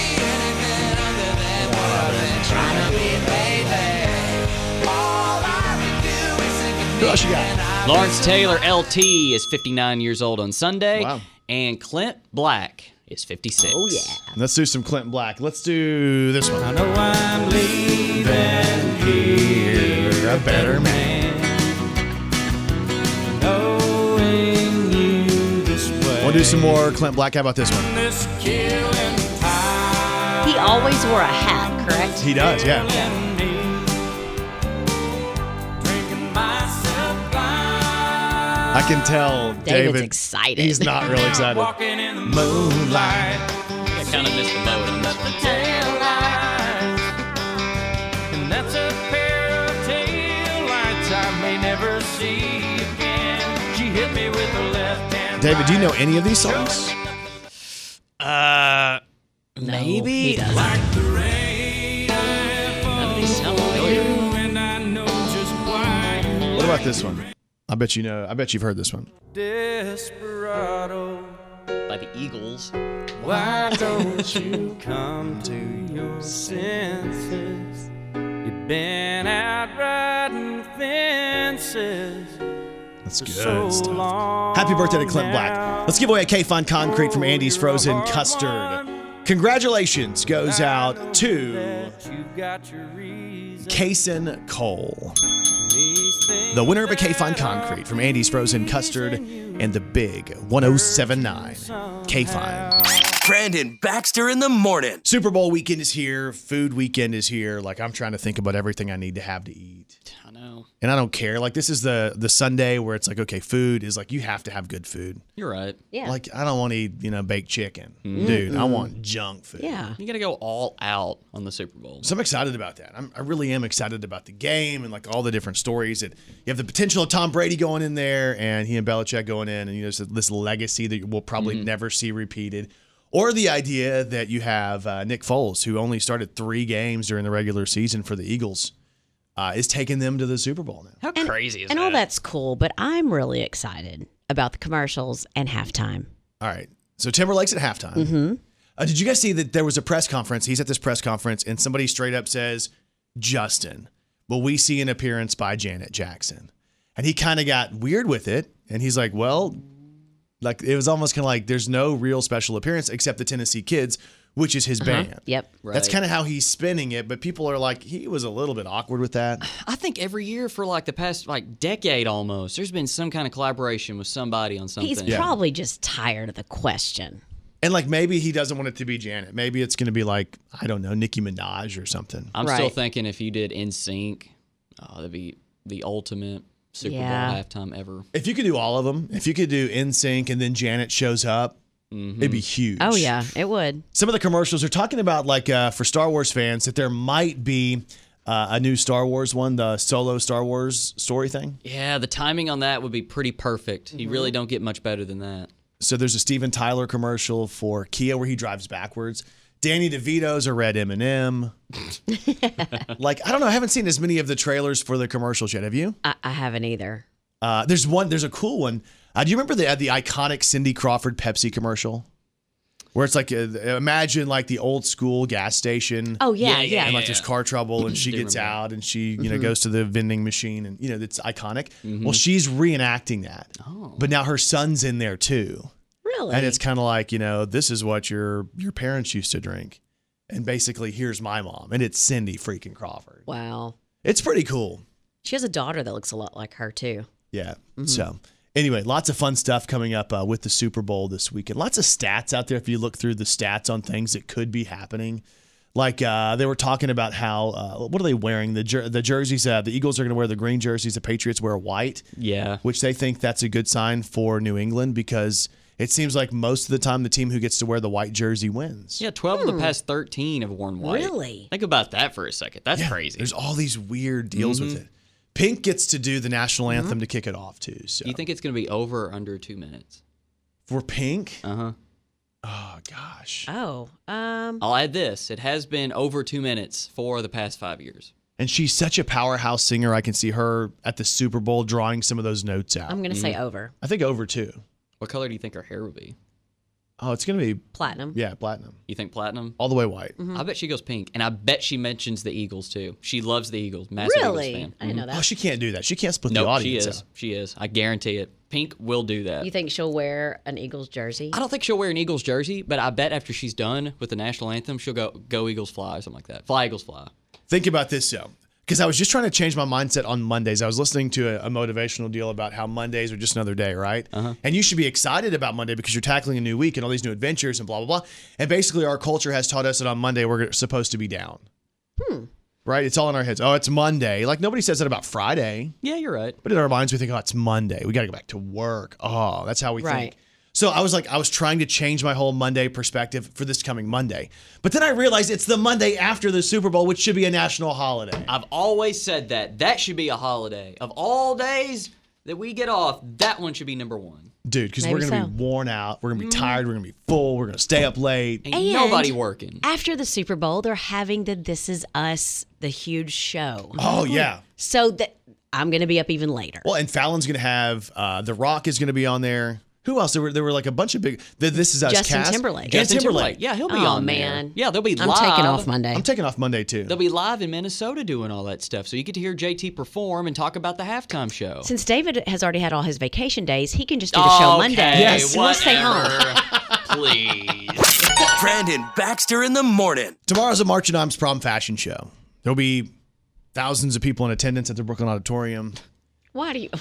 Speaker 2: Who else you got?
Speaker 4: Lawrence Taylor, LT, is 59 years old on Sunday.
Speaker 2: Wow.
Speaker 4: And Clint Black is 56.
Speaker 3: Oh, yeah.
Speaker 2: Let's do some Clinton Black. Let's do this one.
Speaker 8: I know I'm leaving here
Speaker 2: a better man.
Speaker 8: knowing you this way.
Speaker 2: We'll do some more Clint Black. How about this one?
Speaker 8: This killing time
Speaker 3: He always wore a hat, correct?
Speaker 2: He does, yeah.
Speaker 8: and me. Drinking my supply.
Speaker 2: I can tell
Speaker 3: David's
Speaker 2: David.
Speaker 3: excited.
Speaker 2: He's not real excited.
Speaker 8: Walking in the moonlight.
Speaker 4: I kind of missed the boat on this one.
Speaker 8: Taillights. And that's a pair of taillights I may never see again. She hit me with her left hand.
Speaker 2: David, do you know any of these songs?
Speaker 4: Maybe.
Speaker 3: he doesn't.
Speaker 8: Like the rain, I fall
Speaker 4: these sound
Speaker 8: for
Speaker 4: familiar.
Speaker 8: you, and I know just why you
Speaker 2: What about this one? I bet you know. I bet you've heard this one.
Speaker 8: desperado.
Speaker 4: By the Eagles.
Speaker 8: Why don't you come to your senses? You've been out riding fences
Speaker 2: That's
Speaker 8: for
Speaker 2: good
Speaker 8: so
Speaker 2: stuff.
Speaker 8: long.
Speaker 2: Happy birthday to Clint
Speaker 8: now.
Speaker 2: Black. Let's give away a K-Fine Concrete from Andy's Frozen Custard. Congratulations goes out to
Speaker 8: That you've got your reasons.
Speaker 2: Kason Cole,
Speaker 8: These things
Speaker 2: the winner of a K-Fine Concrete from Andy's Frozen Custard and the big 1079 K-Fine.
Speaker 1: Brandon Baxter in the morning.
Speaker 2: Super Bowl weekend is here. Food weekend is here. Like, I'm trying to think about everything I need to have to eat.
Speaker 4: I know.
Speaker 2: And I don't care. Like, this is the Sunday where it's like, okay, food is like, you have to have good food.
Speaker 4: You're right.
Speaker 3: Yeah.
Speaker 2: Like, I don't want to eat, baked chicken. Dude, I want junk food.
Speaker 3: Yeah.
Speaker 4: You got to go all out on the Super Bowl.
Speaker 2: So I'm excited about that. I really am excited about the game and like all the different stories that you have the potential of Tom Brady going in there and he and Belichick going in and this legacy that we'll probably never see repeated. Or the idea that you have Nick Foles, who only started 3 games during the regular season for the Eagles, is taking them to the Super Bowl now.
Speaker 4: How crazy is
Speaker 3: And
Speaker 4: that?
Speaker 3: all that's cool, but I'm really excited about the commercials and halftime.
Speaker 2: All right. So Timberlake's at halftime.
Speaker 3: Mm-hmm.
Speaker 2: Did you guys see that there was a press conference? He's at this press conference and somebody straight up says, Justin, will we see an appearance by Janet Jackson? And he kind of got weird with it. And he's like, well, like it was almost kind of like there's no real special appearance except the Tennessee Kids, which is his band.
Speaker 3: Yep.
Speaker 2: That's
Speaker 4: Right.
Speaker 2: kind of how he's spinning it. But people are like, he was a little bit awkward with that.
Speaker 4: I think every year for like the past decade almost, there's been some kind of collaboration with somebody on something.
Speaker 3: He's probably just tired of the question.
Speaker 2: And like maybe he doesn't want it to be Janet. Maybe it's going to be like, I don't know, Nicki Minaj or something.
Speaker 4: I'm still
Speaker 3: Right.
Speaker 4: thinking if you did NSYNC, that'd be the ultimate Super
Speaker 3: Yeah.
Speaker 4: Bowl halftime ever.
Speaker 2: If you could do all of them, if you could do NSYNC and then Janet shows up, it'd be huge.
Speaker 3: Oh, yeah, it would.
Speaker 2: Some of the commercials are talking about, like, for Star Wars fans, that there might be a new Star Wars one, the solo Star Wars story thing.
Speaker 4: Yeah, the timing on that would be pretty perfect. You really don't get much better than that.
Speaker 2: So there's a Steven Tyler commercial for Kia where he drives backwards. Danny DeVito's a red M&M. Like, I don't know. I haven't seen as many of the trailers for the commercials yet. Have you?
Speaker 3: I haven't either.
Speaker 2: There's a cool one. Do you remember the iconic Cindy Crawford Pepsi commercial? Where it's like, imagine like the old school gas station.
Speaker 3: Oh, yeah.
Speaker 2: And like there's car trouble and she gets out and she, goes to the vending machine and, it's iconic. Well, she's reenacting that. Oh. But now her son's in there too.
Speaker 3: Really?
Speaker 2: And it's kind of like, this is what your parents used to drink. And basically, here's my mom. And it's Cindy freaking Crawford.
Speaker 3: Wow.
Speaker 2: It's pretty cool.
Speaker 3: She has a daughter that looks a lot like her too.
Speaker 2: Yeah. So anyway, lots of fun stuff coming up with the Super Bowl this weekend. Lots of stats out there if you look through the stats on things that could be happening. Like they were talking about how, what are they wearing? The jerseys, the Eagles are going to wear the green jerseys. The Patriots wear white.
Speaker 4: Yeah.
Speaker 2: Which they think that's a good sign for New England because it seems like most of the time the team who gets to wear the white jersey wins.
Speaker 4: Yeah, 12 of the past 13 have worn white.
Speaker 3: Really?
Speaker 4: Think about that for a second. That's crazy.
Speaker 2: There's all these weird deals with it. Pink gets to do the national anthem to kick it off, too. So.
Speaker 4: Do you think it's going to be over or under 2 minutes?
Speaker 2: For Pink?
Speaker 4: Uh-huh.
Speaker 2: Oh, gosh.
Speaker 3: Oh.
Speaker 4: I'll add this. It has been over 2 minutes for the past 5 years.
Speaker 2: And she's such a powerhouse singer. I can see her at the Super Bowl drawing some of those notes out.
Speaker 3: I'm going to say over.
Speaker 2: I think over, too.
Speaker 4: What color do you think her hair will be?
Speaker 2: Oh, it's going to be...
Speaker 3: Platinum.
Speaker 2: Yeah, platinum.
Speaker 4: You think platinum?
Speaker 2: All the way white.
Speaker 4: I bet she goes pink. And I bet she mentions the Eagles, too. She loves the Eagles. Massive
Speaker 3: Really?
Speaker 4: Eagles fan.
Speaker 3: I didn't know that.
Speaker 2: Oh, she can't do that. She can't split the
Speaker 4: No, she
Speaker 2: audience
Speaker 4: is.
Speaker 2: out.
Speaker 4: She is. I guarantee it. Pink will do that.
Speaker 3: You think she'll wear an Eagles jersey?
Speaker 4: I don't think she'll wear an Eagles jersey, but I bet after she's done with the national anthem, she'll go Eagles fly or something like that. Fly Eagles fly.
Speaker 2: Think about this, though. Because I was just trying to change my mindset on Mondays. I was listening to a motivational deal about how Mondays are just another day, right? And you should be excited about Monday because you're tackling a new week and all these new adventures and blah, blah, blah. And basically our culture has taught us that on Monday we're supposed to be down. Right? It's all in our heads. Oh, it's Monday. Like nobody says that about Friday.
Speaker 4: Yeah, you're right.
Speaker 2: But in our minds we think, oh, it's Monday. We got to go back to work. Oh, that's how we think. So I was trying to change my whole Monday perspective for this coming Monday. But then I realized it's the Monday after the Super Bowl, which should be a national holiday.
Speaker 4: I've always said that should be a holiday. Of all days that we get off, that one should be number one.
Speaker 2: Dude, because we're going to be worn out. We're going to be tired. We're going to be full. We're going to stay up late.
Speaker 4: Ain't nobody working.
Speaker 3: After the Super Bowl, they're having the This Is Us, the huge show.
Speaker 2: Oh, yeah.
Speaker 3: So that I'm going to be up even later.
Speaker 2: Well, and Fallon's going to have, The Rock is going to be on there. Who else? There were like a bunch of big. This Is Us
Speaker 3: Justin
Speaker 2: cast.
Speaker 3: Timberlake.
Speaker 2: Justin Timberlake.
Speaker 4: Yeah, he'll be
Speaker 3: Oh,
Speaker 4: on
Speaker 3: man.
Speaker 4: there. Yeah, they'll be
Speaker 3: I'm
Speaker 4: live.
Speaker 3: taking off Monday.
Speaker 2: I'm taking off Monday, too.
Speaker 4: They'll be live in Minnesota doing all that stuff. So you get to hear JT perform and talk about the halftime show.
Speaker 3: Since David has already had all his vacation days, he can just do the show Monday.
Speaker 2: Yes.
Speaker 3: And we'll stay home.
Speaker 4: Please.
Speaker 1: Brandon Baxter in the morning.
Speaker 2: Tomorrow's a March of Dimes prom fashion show. There'll be thousands of people in attendance at the Brooklyn Auditorium.
Speaker 3: Why do you...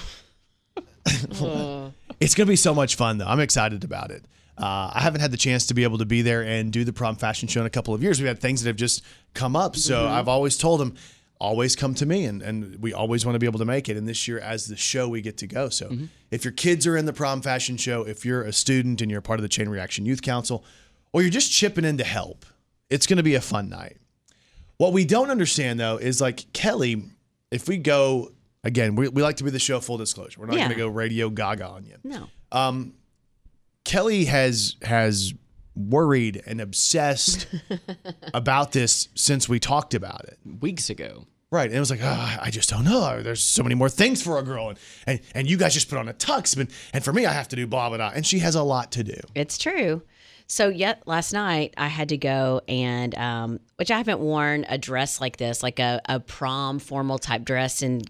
Speaker 2: It's going to be so much fun, though. I'm excited about it. I haven't had the chance to be able to be there and do the prom fashion show in a couple of years. We've had things that have just come up. So I've always told them, always come to me, and we always want to be able to make it. And this year, as the show, we get to go. So if your kids are in the prom fashion show, if you're a student and you're part of the Chain Reaction Youth Council, or you're just chipping in to help, it's going to be a fun night. What we don't understand, though, is like Kelly, if we go... Again, we like to be the show full disclosure. We're not going to go radio gaga on you.
Speaker 3: No.
Speaker 2: Kelly has worried and obsessed about this since we talked about it.
Speaker 4: Weeks ago.
Speaker 2: Right. And it was like, I just don't know. There's so many more things for a girl. And you guys just put on a tux. And for me, I have to do blah, blah, blah. And she has a lot to do.
Speaker 3: It's true. So last night I had to go and, which I haven't worn a dress like this, like a prom formal type dress in,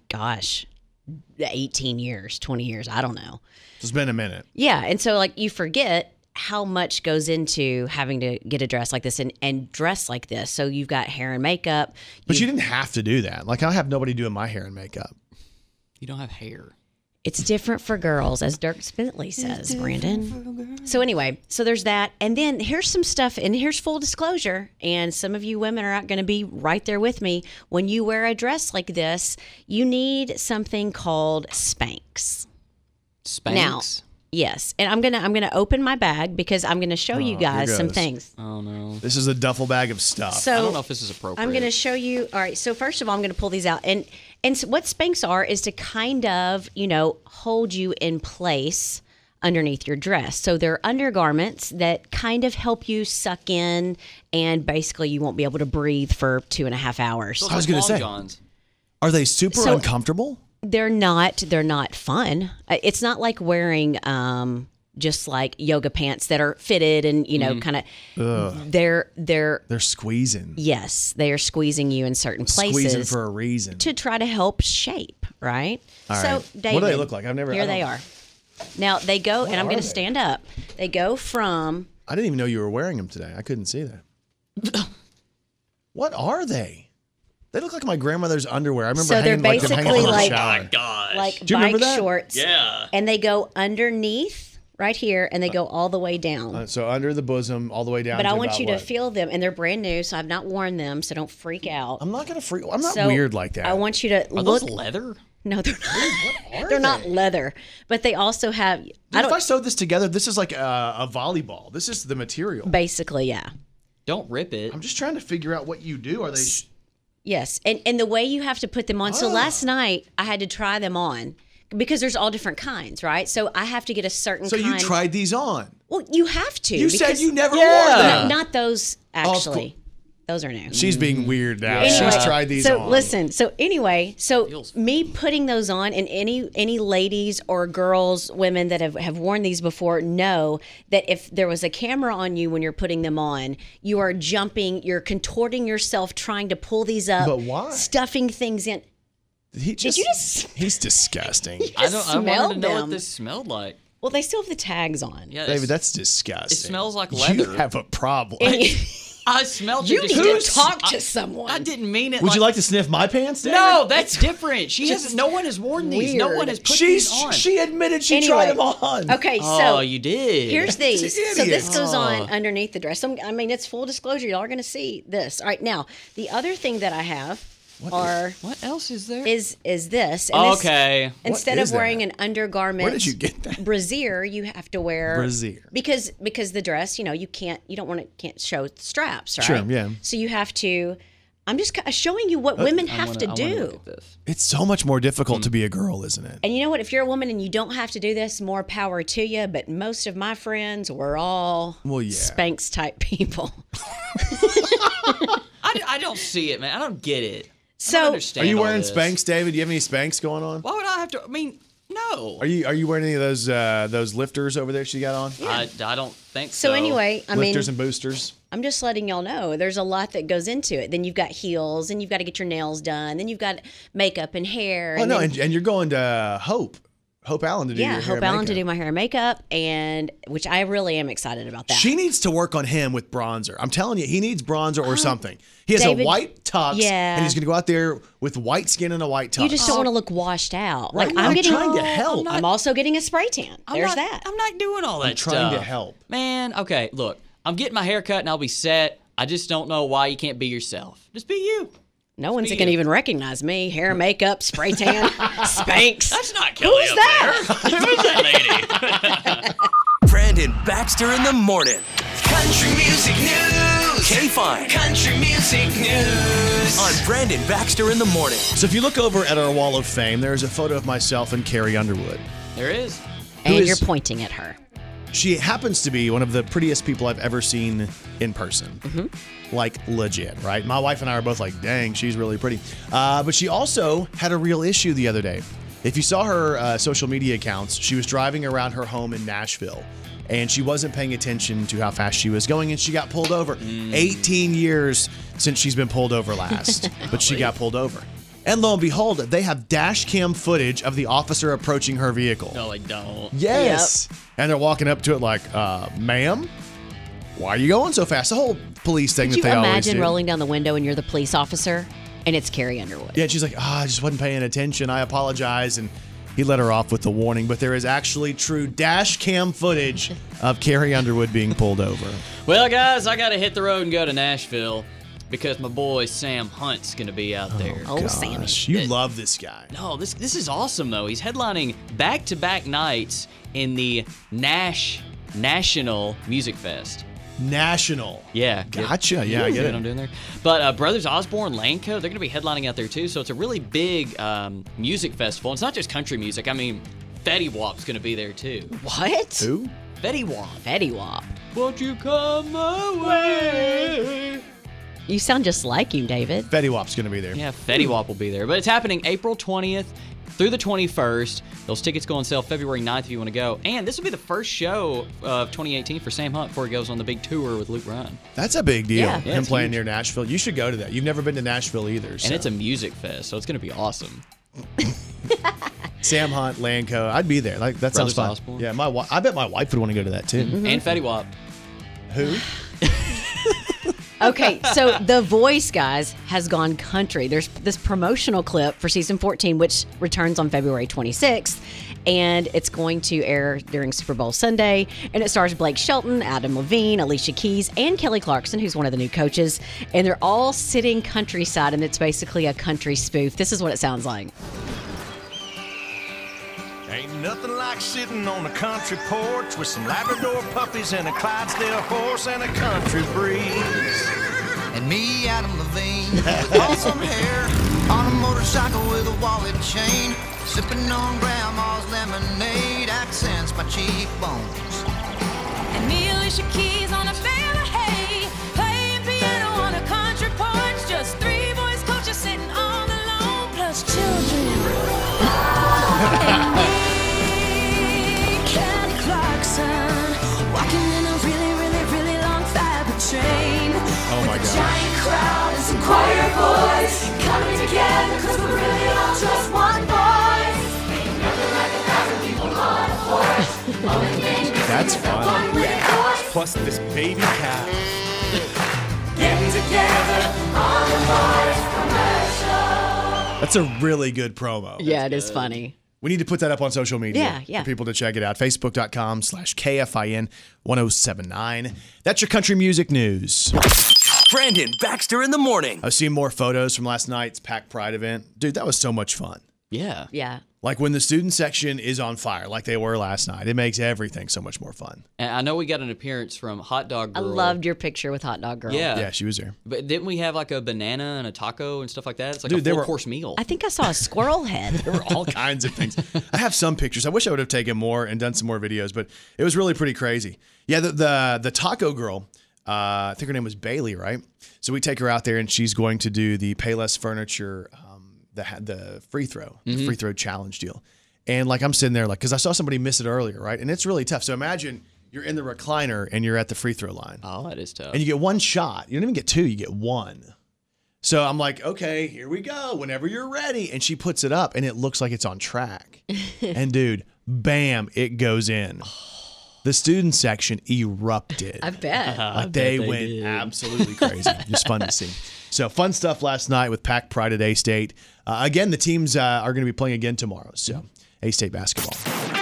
Speaker 3: 18 years, 20 years. I don't know.
Speaker 2: It's been a minute.
Speaker 3: Yeah. And so like you forget how much goes into having to get a dress like this and dress like this. So you've got hair and makeup.
Speaker 2: But you didn't have to do that. Like I have nobody doing my hair and makeup.
Speaker 4: You don't have hair.
Speaker 3: It's different for girls, as Dirk Bentley says, Brandon. So anyway, so there's that. And then here's some stuff, and here's full disclosure, and some of you women are not going to be right there with me. When you wear a dress like this, you need something called Spanx.
Speaker 4: Spanx?
Speaker 3: Now, yes. And I'm gonna open my bag because I'm going to show you guys some
Speaker 2: goes.
Speaker 3: things.
Speaker 4: Oh, no.
Speaker 2: This is a duffel bag of stuff.
Speaker 3: So
Speaker 4: I don't know if this is appropriate.
Speaker 3: I'm going to show you. All right. So first of all, I'm going to pull these out. And so what Spanx are is to kind of, hold you in place underneath your dress. So they're undergarments that kind of help you suck in, and basically you won't be able to breathe for 2.5 hours.
Speaker 2: I was going to say, are they super uncomfortable?
Speaker 3: They're not fun. It's not like wearing just like yoga pants that are fitted and, kind of, they're
Speaker 2: squeezing.
Speaker 3: Yes, they are squeezing you in certain places.
Speaker 2: Squeezing for a reason.
Speaker 3: To try to help shape, right?
Speaker 2: All
Speaker 3: so,
Speaker 2: right.
Speaker 3: David.
Speaker 2: What do they look like?
Speaker 3: Here they are. Now, they go, and I'm going to stand up. They go from...
Speaker 2: I didn't even know you were wearing them today. I couldn't see that. What are they? They look like my grandmother's underwear. I remember
Speaker 3: so they're
Speaker 2: them hanging
Speaker 3: basically
Speaker 2: from the
Speaker 3: like,
Speaker 2: shower.
Speaker 4: Oh my gosh.
Speaker 3: like
Speaker 2: Do you remember
Speaker 3: bike
Speaker 2: that?
Speaker 3: shorts.
Speaker 4: Yeah.
Speaker 3: And they go underneath right here, and they go all the way down.
Speaker 2: So under the bosom, all the way down.
Speaker 3: But
Speaker 2: to
Speaker 3: I want
Speaker 2: about
Speaker 3: you to
Speaker 2: what?
Speaker 3: feel them, and they're brand new, so I've not worn them, so don't freak out.
Speaker 2: I'm not gonna freak. I'm not
Speaker 3: So
Speaker 2: weird like that.
Speaker 3: I want you to
Speaker 4: Are
Speaker 3: look.
Speaker 4: those leather?
Speaker 3: No, they're not.
Speaker 2: What are
Speaker 3: They're not
Speaker 2: they?
Speaker 3: leather, but they also have.
Speaker 2: Dude,
Speaker 3: I
Speaker 2: if I
Speaker 3: don't.
Speaker 2: sewed this together, this is like a volleyball. This is the material.
Speaker 3: Basically, yeah.
Speaker 4: Don't rip it.
Speaker 2: I'm just trying to figure out what you do. Are they?
Speaker 3: Yes, and the way you have to put them on. So last night I had to try them on because there's all different kinds, right? So I have to get a certain.
Speaker 2: So
Speaker 3: kind.
Speaker 2: you tried these on?
Speaker 3: Well, you have to.
Speaker 2: You said
Speaker 3: because-
Speaker 2: you never wore
Speaker 3: No,
Speaker 2: them.
Speaker 3: not those actually.
Speaker 2: course.
Speaker 3: Those are new.
Speaker 2: She's being weird now.
Speaker 3: Anyway,
Speaker 2: She's tried these
Speaker 3: so
Speaker 2: on.
Speaker 3: listen. So anyway, so me putting those on, and any ladies or girls, women that have worn these before know that if there was a camera on you when you're putting them on, you are jumping, you're contorting yourself, trying to pull these up.
Speaker 2: But why?
Speaker 3: Stuffing things in.
Speaker 2: Did you just? He's disgusting.
Speaker 4: I wanted to
Speaker 3: smelled
Speaker 4: know what
Speaker 3: them.
Speaker 4: this smelled like.
Speaker 3: Well, they still have the tags on.
Speaker 4: Yeah,
Speaker 2: David, that's disgusting.
Speaker 4: It smells like
Speaker 2: You
Speaker 4: leather.
Speaker 2: have a problem.
Speaker 3: And you,
Speaker 4: I smelled
Speaker 3: you
Speaker 4: it.
Speaker 3: need
Speaker 4: just-
Speaker 3: to talk to someone.
Speaker 4: I didn't mean it.
Speaker 2: Would you like to sniff my pants, David?
Speaker 4: No, that's different. She hasn't. No one has worn these. No
Speaker 3: weird.
Speaker 4: one has put these on.
Speaker 2: She admitted she
Speaker 3: Anyway.
Speaker 2: tried them on.
Speaker 3: Okay, so
Speaker 4: Oh, you did.
Speaker 3: here's these.
Speaker 2: She's
Speaker 3: So
Speaker 2: an
Speaker 3: this
Speaker 2: idiot.
Speaker 3: goes on underneath the dress. I mean, it's full disclosure. Y'all are going to see this. All right, now the other thing that I have
Speaker 4: What else is there?
Speaker 3: is this. And this-
Speaker 4: Okay.
Speaker 3: Instead
Speaker 2: What
Speaker 3: of
Speaker 2: is
Speaker 3: wearing
Speaker 2: that?
Speaker 3: an undergarment,
Speaker 2: Where did you get that?
Speaker 3: brassiere, you have to wear
Speaker 2: Brassiere.
Speaker 3: because the dress, you can't show straps, right?
Speaker 2: Sure, yeah.
Speaker 3: So you have to. I'm just showing you what women
Speaker 4: I
Speaker 3: have
Speaker 4: wanna-
Speaker 3: to
Speaker 4: I wanna
Speaker 3: do.
Speaker 4: look at this.
Speaker 2: It's so much more difficult to be a girl, isn't it?
Speaker 3: And you know what? If you're a woman and you don't have to do this, more power to you. But most of my friends were all
Speaker 2: Well, yeah.
Speaker 3: Spanx type people.
Speaker 4: I don't see it, man. I don't get it. I
Speaker 3: So-
Speaker 4: don't
Speaker 2: Are
Speaker 4: understand
Speaker 2: you
Speaker 4: all
Speaker 2: wearing
Speaker 4: this.
Speaker 2: Spanx, David? Do you have any Spanx going on?
Speaker 4: Why would I have to? I mean, no.
Speaker 2: Are you wearing any of those lifters over there she got on?
Speaker 4: I don't think so.
Speaker 3: So anyway, I mean,
Speaker 2: Lifters and boosters.
Speaker 3: I'm just letting y'all know there's a lot that goes into it. Then you've got heels, and you've got to get your nails done. Then you've got makeup and hair.
Speaker 2: Oh no,
Speaker 3: then-
Speaker 2: and you're going to Hope Allen to do your hair
Speaker 3: Hope
Speaker 2: and
Speaker 3: Allen to
Speaker 2: makeup.
Speaker 3: do my hair and makeup, and which I really am excited about that.
Speaker 2: She needs to work on him with bronzer. I'm telling you, he needs bronzer or something. He has
Speaker 3: David,
Speaker 2: a white tux,
Speaker 3: yeah.
Speaker 2: and he's going to go out there with white skin and a white tux.
Speaker 3: You just don't want to look washed out.
Speaker 2: Right.
Speaker 3: Like
Speaker 2: I'm
Speaker 3: getting,
Speaker 2: trying to help.
Speaker 3: I'm also getting a spray tan. There's
Speaker 4: not,
Speaker 3: that.
Speaker 4: I'm not doing all that
Speaker 2: trying to
Speaker 4: stuff.
Speaker 2: help.
Speaker 4: Man, okay, look. I'm getting my hair cut and I'll be set. I just don't know why you can't be yourself. Just be you.
Speaker 3: No one's
Speaker 4: Speed.
Speaker 3: going to even recognize me. Hair, makeup, spray tan, Spanx.
Speaker 4: That's not Kelly
Speaker 3: Who's
Speaker 4: up
Speaker 3: that?
Speaker 4: there. Who's that lady?
Speaker 1: Brandon Baxter in the morning.
Speaker 7: Country music news.
Speaker 1: K-Fine
Speaker 7: Country music news.
Speaker 1: on Brandon Baxter in the morning.
Speaker 2: So if you look over at our wall of fame, there's a photo of myself and Carrie Underwood.
Speaker 4: There is.
Speaker 3: And
Speaker 2: Who
Speaker 3: you're
Speaker 2: is-
Speaker 3: pointing at her.
Speaker 2: She happens to be one of the prettiest people I've ever seen in person. Like, legit, right? My wife and I are both like, dang, she's really pretty. But she also had a real issue the other day. If you saw her social media accounts, she was driving around her home in Nashville, and she wasn't paying attention to how fast she was going, and she got pulled over. 18 years since she's been pulled over last, but she got pulled over. And lo and behold, they have dash cam footage of the officer approaching her vehicle.
Speaker 4: No, I don't.
Speaker 2: Yes. And they're walking up to it like, ma'am, why are you going so fast? The whole police thing
Speaker 3: Could
Speaker 2: that
Speaker 3: you
Speaker 2: they always
Speaker 3: imagine
Speaker 2: do.
Speaker 3: rolling down the window and you're the police officer and it's Carrie Underwood?
Speaker 2: Yeah, she's like, I just wasn't paying attention. I apologize. And he let her off with the warning. But there is actually true dash cam footage of Carrie Underwood being pulled over.
Speaker 4: Well, guys, I got to hit the road and go to Nashville because my boy Sam Hunt's going to be out there.
Speaker 3: Oh, Sammy.
Speaker 2: Gosh, you love this guy.
Speaker 4: No, this is awesome, though. He's headlining back-to-back nights in the National Music Fest.
Speaker 2: National.
Speaker 4: Yeah.
Speaker 2: Gotcha. Yeah, I
Speaker 4: See
Speaker 2: get
Speaker 4: what
Speaker 2: it.
Speaker 4: I'm doing there? But Brothers Osborne, Lanco, they're going to be headlining out there, too. So it's a really big music festival. It's not just country music. I mean, Fetty Wap's going to be there, too.
Speaker 3: What?
Speaker 2: Who?
Speaker 4: Fetty Wap.
Speaker 3: Fetty Wap.
Speaker 4: Won't you come away?
Speaker 3: You sound just like him, David.
Speaker 2: Fetty Wap's going to be there.
Speaker 4: Yeah, Fetty Wap will be there. But it's happening April 20th through the 21st. Those tickets go on sale February 9th if you want to go. And this will be the first show of 2018 for Sam Hunt before he goes on the big tour with Luke Bryan.
Speaker 2: That's a big deal.
Speaker 3: Yeah.
Speaker 2: Him playing near Nashville. You should go to that. You've never been to Nashville either.
Speaker 4: And it's a music fest, so it's going to be awesome.
Speaker 2: Sam Hunt, Lanco. I'd be there. Like that sounds
Speaker 4: Brothers
Speaker 2: fun.
Speaker 4: Osborne.
Speaker 2: Yeah, I bet my wife would want to go to that too.
Speaker 4: And Fetty Wap.
Speaker 2: Who?
Speaker 3: Okay, so The Voice, guys, has gone country. There's this promotional clip for season 14, which returns on February 26th, and it's going to air during Super Bowl Sunday. And it stars Blake Shelton, Adam Levine, Alicia Keys, and Kelly Clarkson, who's one of the new coaches. And they're all sitting countryside, and it's basically a country spoof. This is what it sounds like.
Speaker 8: Ain't nothing like sitting on a country porch with some Labrador puppies and a Clydesdale horse and a country breeze.
Speaker 10: And me, Adam Levine, with awesome hair, on a motorcycle with a wallet chain, sipping on grandma's lemonade, accents my cheekbones.
Speaker 9: And me, Alicia Keys, on a bale of hay, playing piano on a country porch. Just 3 voice coaches sitting all alone, plus children. And me, Kelly Clarkson, walking in a really, really, really long fabric train.
Speaker 2: Oh my
Speaker 9: with a
Speaker 2: God.
Speaker 9: giant crowd and some choir boys coming together 'cause we're really all just one voice. Ain't nothing like 1,000 people on a porch. Only thing
Speaker 2: That's fun.
Speaker 9: one with a voice.
Speaker 8: Plus this baby cow.
Speaker 9: Getting together on the voice commercial.
Speaker 2: That's a really good promo.
Speaker 3: Yeah, it is funny.
Speaker 2: We need to put that up on social media
Speaker 3: Yeah, yeah.
Speaker 2: for people to check it out. Facebook.com/KFIN1079. That's your country music news.
Speaker 1: Brandon Baxter in the morning.
Speaker 2: I was seeing more photos from last night's Pack Pride event. Dude, that was so much fun.
Speaker 4: Yeah.
Speaker 3: Yeah.
Speaker 2: Like when the student section is on fire, like they were last night, it makes everything so much more fun.
Speaker 4: And I know we got an appearance from Hot Dog
Speaker 3: I
Speaker 4: Girl.
Speaker 3: loved your picture with Hot Dog Girl.
Speaker 4: Yeah.
Speaker 2: Yeah, she was there.
Speaker 4: But didn't we have like a banana and a taco and stuff like that? It's like
Speaker 2: Dude,
Speaker 4: a
Speaker 2: they
Speaker 4: full
Speaker 2: were-
Speaker 4: course meal.
Speaker 3: I think I saw a squirrel head.
Speaker 2: There were all kinds of things. I have some pictures. I wish I would have taken more and done some more videos, but it was really pretty crazy. Yeah, the taco girl, I think her name was Bailey, right? So we take her out there and she's going to do the Payless Furniture, the free throw, the free throw challenge deal. And like I'm sitting there like, because I saw somebody miss it earlier, right? And it's really tough. So imagine you're in the recliner and you're at the free throw line.
Speaker 4: Oh, that is tough.
Speaker 2: And you get one shot. You don't even get two, you get one. So I'm like, okay, here we go. Whenever you're ready. And she puts it up and it looks like it's on track. And dude, bam, it goes in. The student section erupted.
Speaker 3: I bet.
Speaker 2: Like they went absolutely crazy. Just fun to see. So fun stuff last night with Pack Pride at A-State. Again, the teams are going to be playing again tomorrow. So A-State basketball.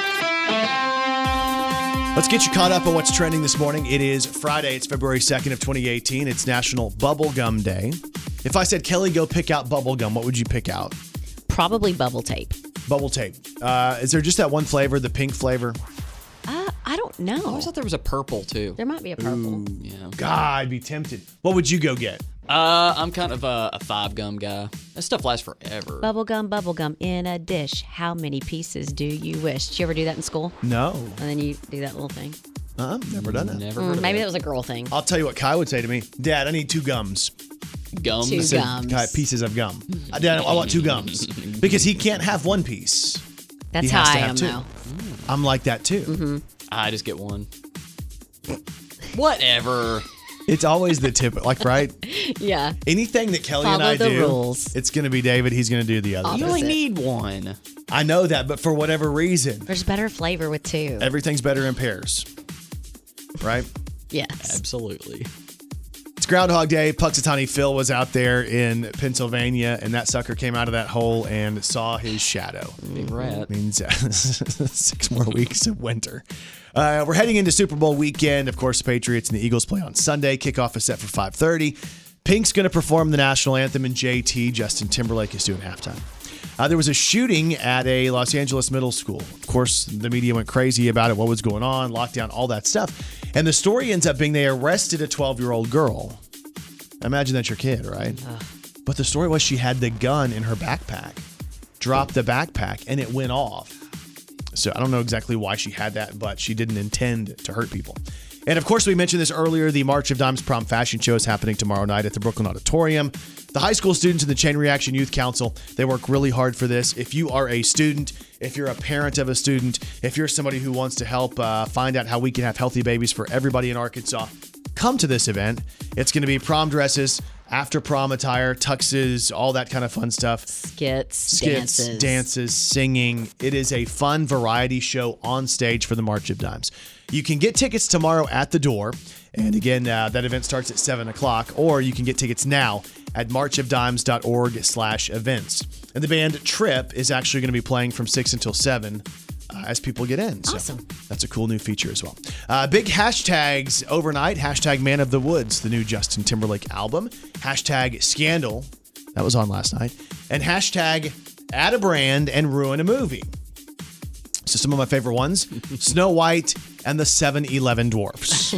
Speaker 2: Let's get you caught up on what's trending this morning. It is Friday. It's February 2nd of 2018. It's National Bubblegum Day. If I said, Kelly, go pick out bubblegum, what would you pick out?
Speaker 3: Probably bubble tape.
Speaker 2: Bubble tape. Is there just that one flavor, the pink flavor?
Speaker 3: I don't know.
Speaker 4: I always thought there was a purple too.
Speaker 3: There might be a purple.
Speaker 4: Yeah.
Speaker 2: God, I'd be tempted. What would you go get?
Speaker 4: I'm kind of a 5 gum guy. That stuff lasts forever.
Speaker 3: Bubblegum in a dish. How many pieces do you wish? Did you ever do that in school?
Speaker 2: No.
Speaker 3: And then you do that little thing.
Speaker 2: Never done that.
Speaker 4: Never heard of
Speaker 3: Maybe
Speaker 4: that.
Speaker 3: that was a girl thing.
Speaker 2: I'll tell you what Kai would say to me. Dad, I need 2 gums.
Speaker 4: Gums.
Speaker 3: 2
Speaker 2: Said,
Speaker 3: gums.
Speaker 2: Kai, pieces of gum. Dad, I want 2 gums. Because he can't have 1 piece.
Speaker 3: That's
Speaker 2: He
Speaker 3: how
Speaker 2: has to
Speaker 3: I
Speaker 2: have
Speaker 3: am,
Speaker 2: 2.
Speaker 3: though.
Speaker 2: I'm like that too.
Speaker 4: I just get one. Whatever.
Speaker 2: It's always the tip, like, right?
Speaker 3: Yeah.
Speaker 2: Anything that Kelly and
Speaker 3: Follow
Speaker 2: I
Speaker 3: the
Speaker 2: do,
Speaker 3: rules.
Speaker 2: it's going to be David. He's going to do the other.
Speaker 4: You only need one.
Speaker 2: I know that, but for whatever reason,
Speaker 3: There's better flavor with 2.
Speaker 2: everything's better in pairs. Right?
Speaker 3: Yes.
Speaker 4: Absolutely.
Speaker 2: It's Groundhog Day. Puxatawny Phil was out there in Pennsylvania, and that sucker came out of that hole and saw his shadow.
Speaker 4: Big rat.
Speaker 2: Means 6 more weeks of winter. We're heading into Super Bowl weekend. Of course, the Patriots and the Eagles play on Sunday. Kickoff is set for 5:30. Pink's going to perform the national anthem, and JT, Justin Timberlake, is doing halftime. There was a shooting at a Los Angeles middle school. Of course, the media went crazy about it, what was going on, lockdown, all that stuff. And the story ends up being they arrested a 12-year-old girl. Imagine that's your kid, right? But the story was she had the gun in her backpack, dropped the backpack, and it went off. So I don't know exactly why she had that, but she didn't intend to hurt people. And of course, we mentioned this earlier. The March of Dimes Prom Fashion Show is happening tomorrow night at the Brooklyn Auditorium. The high school students in the Chain Reaction Youth Council, they work really hard for this. If you are a student, if you're a parent of a student, if you're somebody who wants to help find out how we can have healthy babies for everybody in Arkansas, come to this event. It's going to be prom dresses, after prom attire, tuxes, all that kind of fun stuff.
Speaker 3: Skits,
Speaker 2: dances, singing. It is a fun variety show on stage for the March of Dimes. You can get tickets tomorrow at the door. And again, that event starts at 7 o'clock, or you can get tickets now at marchofdimes.org/events. And the band Trip is actually going to be playing from 6 until 7 as people get in. So
Speaker 3: awesome.
Speaker 2: That's a cool new feature as well. Big hashtags overnight. Hashtag Man of the Woods, the new Justin Timberlake album. Hashtag Scandal. That was on last night. And hashtag Add a Brand and Ruin a Movie. So some of my favorite ones, Snow White and the 7-Eleven Dwarfs.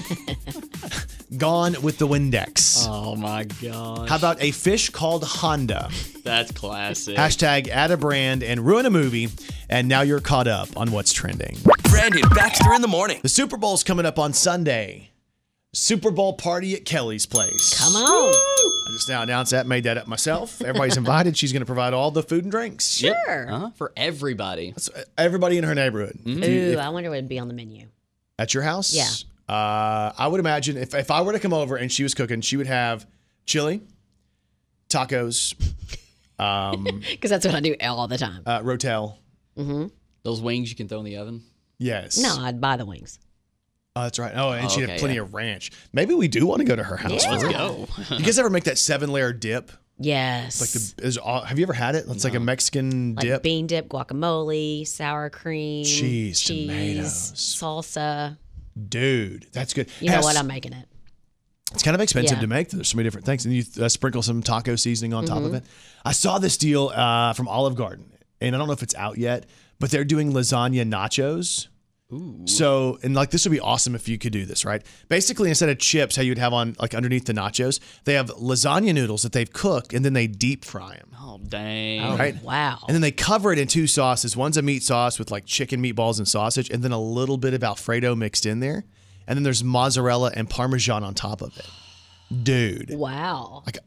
Speaker 2: Gone with the Windex.
Speaker 4: Oh my gosh.
Speaker 2: How about a fish called Honda?
Speaker 4: That's classic.
Speaker 2: Hashtag Add a Brand and Ruin a Movie. And now you're caught up on what's trending.
Speaker 1: Brandon Baxter in the morning.
Speaker 2: The Super Bowl's coming up on Sunday. Super Bowl party at Kelly's place.
Speaker 3: Come on.
Speaker 2: I just now announced that, made that up myself. Everybody's invited. She's going to provide all the food and drinks.
Speaker 3: Sure.
Speaker 4: For everybody.
Speaker 2: That's everybody in her neighborhood.
Speaker 3: Ooh, I wonder what would be on the menu.
Speaker 2: At your house?
Speaker 3: Yeah.
Speaker 2: I would imagine if I were to come over and she was cooking, she would have chili, tacos,
Speaker 3: Because that's what I do all the time.
Speaker 2: rotel.
Speaker 4: Those wings you can throw in the oven.
Speaker 2: Yes.
Speaker 3: No, I'd buy the wings.
Speaker 2: Oh, that's right. Oh, and she'd have
Speaker 4: okay,
Speaker 2: plenty of ranch. Maybe we do want to go to her house.
Speaker 3: Yeah.
Speaker 2: for
Speaker 3: Let's
Speaker 2: it.
Speaker 4: go.
Speaker 2: You guys ever make that 7-layer dip?
Speaker 3: Yes.
Speaker 2: Like have you ever had it? It's like a Mexican
Speaker 3: like
Speaker 2: dip.
Speaker 3: bean dip, guacamole, sour cream,
Speaker 2: Cheese, tomatoes.
Speaker 3: salsa.
Speaker 2: Dude, that's good.
Speaker 3: You know what? I'm making it.
Speaker 2: It's kind of expensive
Speaker 3: Yeah.
Speaker 2: to make. There's so many different things. And you sprinkle some taco seasoning on top of it. I saw this deal from Olive Garden, and I don't know if it's out yet, but they're doing lasagna nachos. Ooh. So, and like this would be awesome if you could do this, right? Basically, instead of chips, how you'd have on like underneath the nachos, they have lasagna noodles that they've cooked and then they deep fry them.
Speaker 4: Oh, dang.
Speaker 3: Oh,
Speaker 2: Right?
Speaker 3: wow.
Speaker 2: And then they cover it in 2 sauces. One's a meat sauce with like chicken meatballs and sausage, and then a little bit of Alfredo mixed in there. And then there's mozzarella and Parmesan on top of it. Dude.
Speaker 3: Wow.
Speaker 2: Like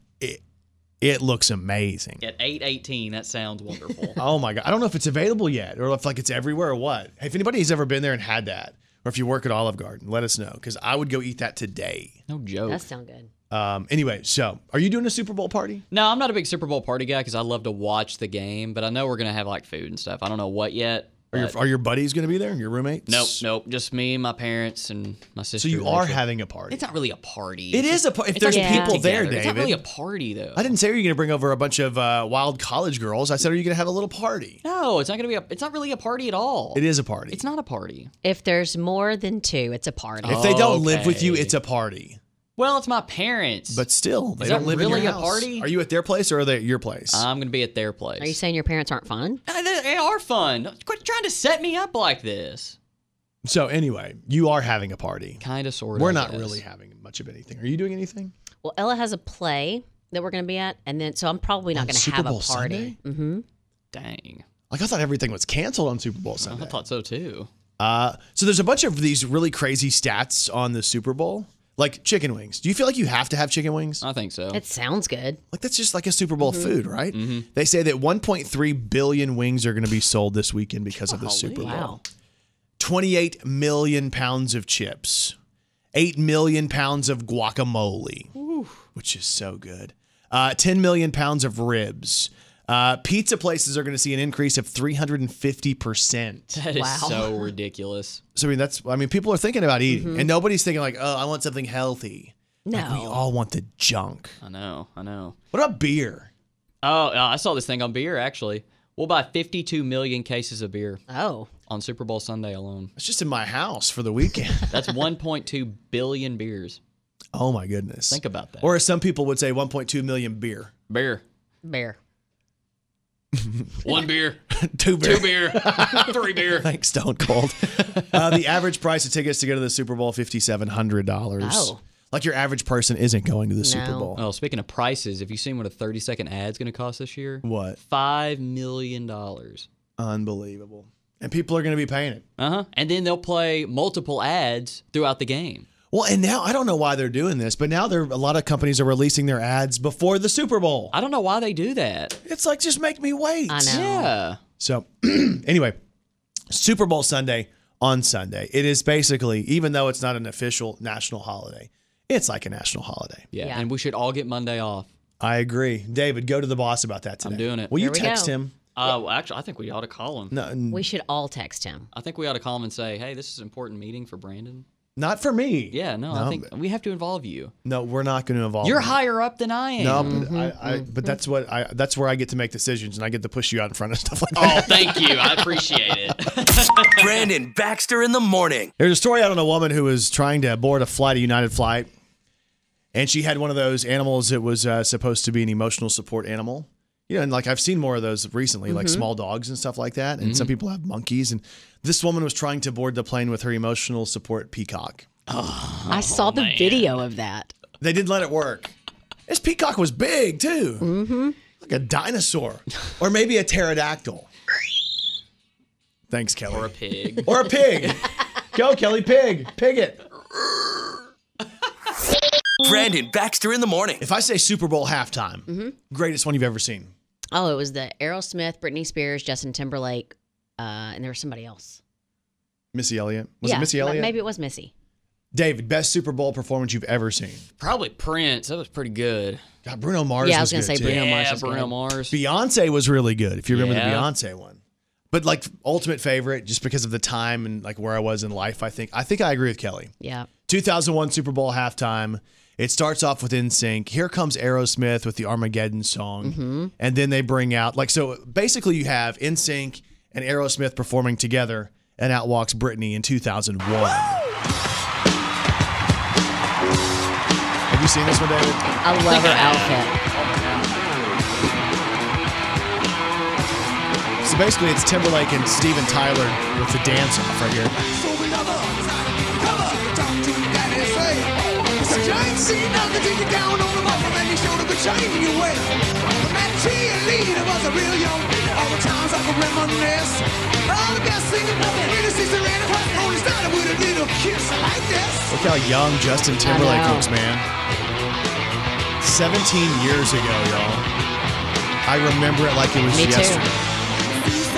Speaker 2: it looks amazing.
Speaker 4: At 8:18, that sounds wonderful.
Speaker 2: Oh my God. I don't know if it's available yet or if like it's everywhere or what. Hey, if anybody's ever been there and had that, or if you work at Olive Garden, let us know because I would go eat that today.
Speaker 4: No joke.
Speaker 3: That sounds good.
Speaker 2: Anyway, so are you doing a Super Bowl party?
Speaker 4: No, I'm not a big Super Bowl party guy because I love to watch the game, but I know we're going to have like food and stuff. I don't know what yet.
Speaker 2: Are your buddies going to be there? Your roommates?
Speaker 4: Nope. Just me, my parents, and my sister.
Speaker 2: So you are having a party.
Speaker 4: It's not really a party.
Speaker 2: It is a party. If there's
Speaker 3: like a
Speaker 2: people there,
Speaker 4: get-together.
Speaker 2: David.
Speaker 4: It's not really a party, though.
Speaker 2: I didn't say you're going to bring over a bunch of wild college girls. I said, are you going to have a little party?
Speaker 4: No, it's not going to be. It's not really a party at all.
Speaker 2: It is a party.
Speaker 4: It's not a party.
Speaker 3: If there's more than 2, it's a party.
Speaker 2: If they don't live with you,
Speaker 4: Okay.
Speaker 2: it's a party.
Speaker 4: Well, it's my parents.
Speaker 2: But still, they
Speaker 4: Is
Speaker 2: don't
Speaker 4: that
Speaker 2: live
Speaker 4: really
Speaker 2: in your
Speaker 4: a
Speaker 2: house.
Speaker 4: party?
Speaker 2: Are you at their place or are they at your place?
Speaker 4: I'm going to be at their place.
Speaker 3: Are you saying your parents aren't fun?
Speaker 4: They are fun. Quit trying to set me up like this.
Speaker 2: So anyway, you are having a party.
Speaker 4: Kind of, sort of.
Speaker 2: We're not really having much of anything. Are you doing anything?
Speaker 3: Well, Ella has a play that we're going to be at, and then so I'm probably not
Speaker 2: On
Speaker 3: going to
Speaker 2: Super
Speaker 3: have a
Speaker 2: Bowl
Speaker 3: party.
Speaker 2: Sunday?
Speaker 3: Mm-hmm.
Speaker 4: Dang.
Speaker 2: Like I thought everything was canceled on Super Bowl Sunday.
Speaker 4: I thought so too.
Speaker 2: So there's a bunch of these really crazy stats on the Super Bowl, like chicken wings. Do you feel like you have to have chicken wings?
Speaker 4: I think so.
Speaker 3: It sounds good.
Speaker 2: Like that's just like a Super Bowl food, right? They say that 1.3 billion wings are going to be sold this weekend because of the Super Bowl.
Speaker 3: Wow.
Speaker 2: 28 million pounds of chips, 8 million pounds of guacamole, which is so good. 10 million pounds of ribs. Pizza places are going to see an increase of 350%.
Speaker 4: That is
Speaker 3: Wow.
Speaker 4: so ridiculous.
Speaker 2: So I mean, people are thinking about eating, and nobody's thinking like, oh, I want something healthy.
Speaker 3: No.
Speaker 2: Like, we all want the junk.
Speaker 4: I know.
Speaker 2: What about beer?
Speaker 4: Oh, I saw this thing on beer, actually. We'll buy 52 million cases of beer
Speaker 3: Oh.
Speaker 4: on Super Bowl Sunday alone.
Speaker 2: It's just in my house for the weekend.
Speaker 4: That's 1.2 billion beers.
Speaker 2: Oh my goodness.
Speaker 4: Think about that.
Speaker 2: Or as some people would say, 1.2 million beer.
Speaker 4: Beer.
Speaker 3: Bear.
Speaker 4: 1 beer.
Speaker 2: 2 beer.
Speaker 4: 2 beer. 3 beer.
Speaker 2: Thanks, Stone Cold. The average price of tickets to go to the Super Bowl, $5,700.
Speaker 3: Oh.
Speaker 2: Like your average person isn't going to the Super
Speaker 3: No.
Speaker 2: Bowl.
Speaker 4: Oh, speaking of prices, have you seen what a 30-second ad's going to cost this year?
Speaker 2: What?
Speaker 4: $5 million.
Speaker 2: Unbelievable. And people are going to be paying it.
Speaker 4: And then they'll play multiple ads throughout the game.
Speaker 2: Well, and now I don't know why they're doing this, but now a lot of companies are releasing their ads before the Super Bowl.
Speaker 4: I don't know why they do that.
Speaker 2: It's like, just make me wait.
Speaker 3: I know.
Speaker 4: Yeah.
Speaker 2: So, anyway, Super Bowl Sunday on Sunday. It is basically, even though it's not an official national holiday, it's like a national holiday.
Speaker 4: Yeah. And we should all get Monday off.
Speaker 2: I agree. David, go to the boss about that today.
Speaker 4: I'm doing it.
Speaker 2: Will you
Speaker 3: Here we
Speaker 2: text
Speaker 3: go.
Speaker 2: him?
Speaker 4: Actually, I think we ought to call him.
Speaker 2: No,
Speaker 3: We should all text him.
Speaker 4: I think we ought to call him and say, hey, this is an important meeting for Brandon.
Speaker 2: not for me.
Speaker 4: Yeah, no, I think we have to involve you.
Speaker 2: No, we're not going to involve
Speaker 4: You're
Speaker 2: him.
Speaker 4: higher up than I am.
Speaker 2: No, but that's that's where I get to make decisions, and I get to push you out in front of stuff like that.
Speaker 4: Oh, thank you. I appreciate it.
Speaker 1: Brandon Baxter in the morning.
Speaker 2: There's a story out on a woman who was trying to board a flight, a United flight, and she had one of those animals that was supposed to be an emotional support animal. You know, and like I've seen more of those recently, like small dogs and stuff like that. And some people have monkeys. And this woman was trying to board the plane with her emotional support peacock.
Speaker 3: I saw the video of that.
Speaker 2: They didn't let it work. This peacock was big, too. Mm-hmm. Like a dinosaur. Or maybe a pterodactyl. Thanks, Kelly.
Speaker 4: Or a pig.
Speaker 2: Or a pig. Go, Kelly, pig. Pig it.
Speaker 1: Brandon Baxter in the morning.
Speaker 2: If I say Super Bowl halftime, greatest one you've ever seen.
Speaker 3: Oh, it was the Aerosmith, Britney Spears, Justin Timberlake, and there was somebody else.
Speaker 2: Missy Elliott. Was it Missy Elliott?
Speaker 3: Maybe it was Missy.
Speaker 2: David, best Super Bowl performance you've ever seen.
Speaker 4: Probably Prince. That was pretty good.
Speaker 2: God, Bruno Mars
Speaker 3: Yeah, I
Speaker 2: was
Speaker 3: was going to
Speaker 2: good,
Speaker 3: say
Speaker 2: too.
Speaker 3: Bruno Mars.
Speaker 4: Yeah,
Speaker 3: was
Speaker 4: Bruno
Speaker 3: good.
Speaker 4: Mars.
Speaker 2: Beyonce was really good, if you remember
Speaker 4: Yeah.
Speaker 2: the Beyonce one. But like ultimate favorite, just because of the time and like where I was in life, I think I agree with Kelly.
Speaker 3: Yeah.
Speaker 2: 2001 Super Bowl halftime. It starts off with NSYNC. Here comes Aerosmith with the Armageddon song. And then they bring out, so basically you have NSYNC and Aerosmith performing together, and out walks Britney in 2001. Have you seen this one, David?
Speaker 3: I love her outfit.
Speaker 2: So basically it's Timberlake and Steven Tyler with the dance off right here. Look how young Justin Timberlake looks, man. 17 years ago, y'all. I remember it like it was
Speaker 3: Me too.
Speaker 2: yesterday.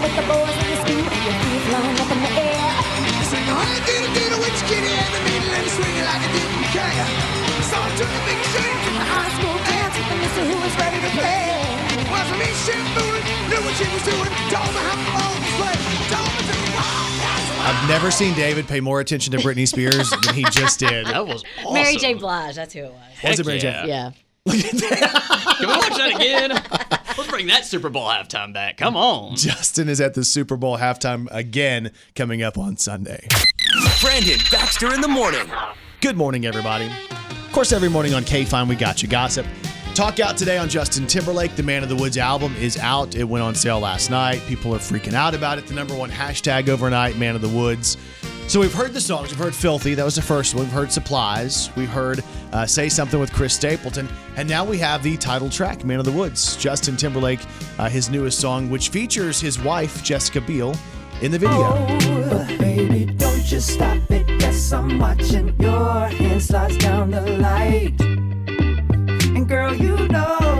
Speaker 2: I've never seen David pay more attention to Britney Spears than he just did.
Speaker 4: That was awesome.
Speaker 3: Mary J. Blige. That's who it was.
Speaker 2: Was it Mary J?
Speaker 4: yeah.
Speaker 3: Yeah.
Speaker 4: Can we watch that again? Let's bring that Super Bowl halftime back. Come on.
Speaker 2: Justin is at the Super Bowl halftime again coming up on Sunday.
Speaker 1: Brandon Baxter in the morning.
Speaker 2: Good morning, everybody. Of course, every morning on K-Fine, we got you gossip. Talk out today on Justin Timberlake. The Man of the Woods album is out. It went on sale last night. People are freaking out about it. The #1 hashtag overnight, Man of the Woods. So we've heard the songs. We've heard Filthy. That was the first one. We've heard Supplies. We heard Say Something with Chris Stapleton. And now we have the title track, Man of the Woods. Justin Timberlake, his newest song, which features his wife, Jessica Biel, in the video.
Speaker 7: Oh, baby, don't just stop it. Guess I'm watching your hand slides down the light. And girl, you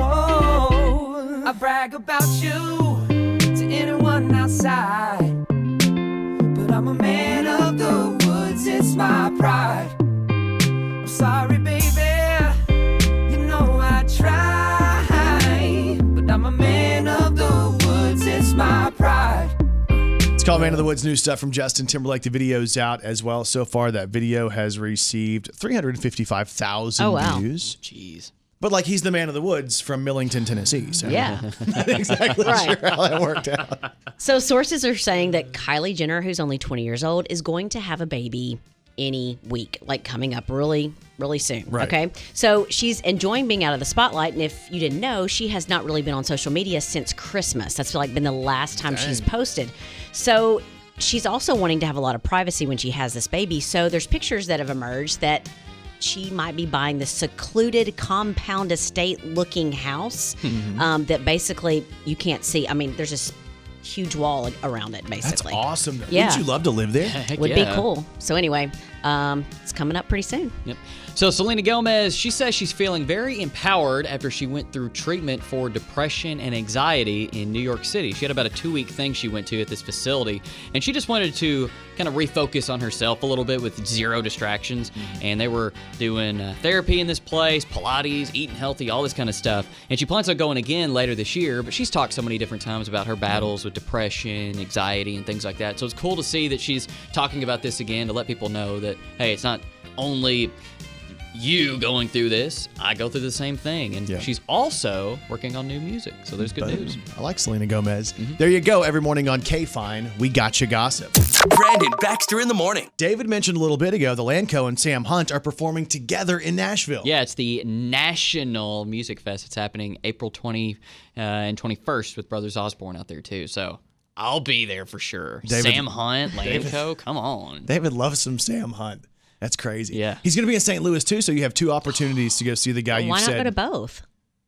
Speaker 7: know I brag about you to anyone outside. But I'm a man of the woods, it's my pride. I'm sorry, baby, you know I try. But I'm a man of the woods, it's my pride.
Speaker 2: It's called Man of the Woods. New stuff from Justin Timberlake. The video's out as well. So far, that video has received 355,000 views.
Speaker 4: Jeez.
Speaker 2: But like he's the Man of the Woods from Millington, Tennessee. So
Speaker 3: Yeah.
Speaker 2: not exactly
Speaker 3: Right.
Speaker 2: sure how that worked out.
Speaker 3: So sources are saying that Kylie Jenner, who's only 20 years old, is going to have a baby any week, like coming up really, really soon.
Speaker 2: Right.
Speaker 3: Okay. So she's enjoying being out of the spotlight. And if you didn't know, she has not really been on social media since Christmas. That's like been the last time she's posted. So she's also wanting to have a lot of privacy when she has this baby. So there's pictures that have emerged that she might be buying this secluded compound estate looking house that basically you can't see. I mean, there's this huge wall around it,
Speaker 2: That's
Speaker 3: basically.
Speaker 2: awesome.
Speaker 3: Yeah.
Speaker 2: Wouldn't you love to live there?
Speaker 4: Heck
Speaker 3: Would
Speaker 4: yeah.
Speaker 3: be cool. So anyway, It's coming up pretty soon.
Speaker 4: Yep. So Selena Gomez, she says she's feeling very empowered after she went through treatment for depression and anxiety in New York City. She had about a 2-week thing she went to at this facility, and she just wanted to kind of refocus on herself a little bit with zero distractions. And they were doing therapy in this place, Pilates, eating healthy, all this kind of stuff. And she plans on going again later this year, but she's talked so many different times about her battles with depression, anxiety, and things like that. So it's cool to see that she's talking about this again to let people know that, hey, it's not only you going through this, I go through the same thing. And she's also working on new music. So there's good news.
Speaker 2: I like Selena Gomez. There you go. Every morning on K-Fine, we got you gossip.
Speaker 1: Brandon Baxter in the morning.
Speaker 2: David mentioned a little bit ago, the Landco and Sam Hunt are performing together in Nashville.
Speaker 4: Yeah, it's the National Music Fest. It's happening April 20 and 21st with Brothers Osborne out there too. So I'll be there for sure.
Speaker 2: David-
Speaker 4: Sam Hunt, Landco, come on.
Speaker 2: David loves some Sam Hunt. That's crazy.
Speaker 4: Yeah.
Speaker 2: He's going to be in St. Louis too, so you have 2 opportunities to go see the guy you
Speaker 3: Why
Speaker 2: said.
Speaker 3: not go to both?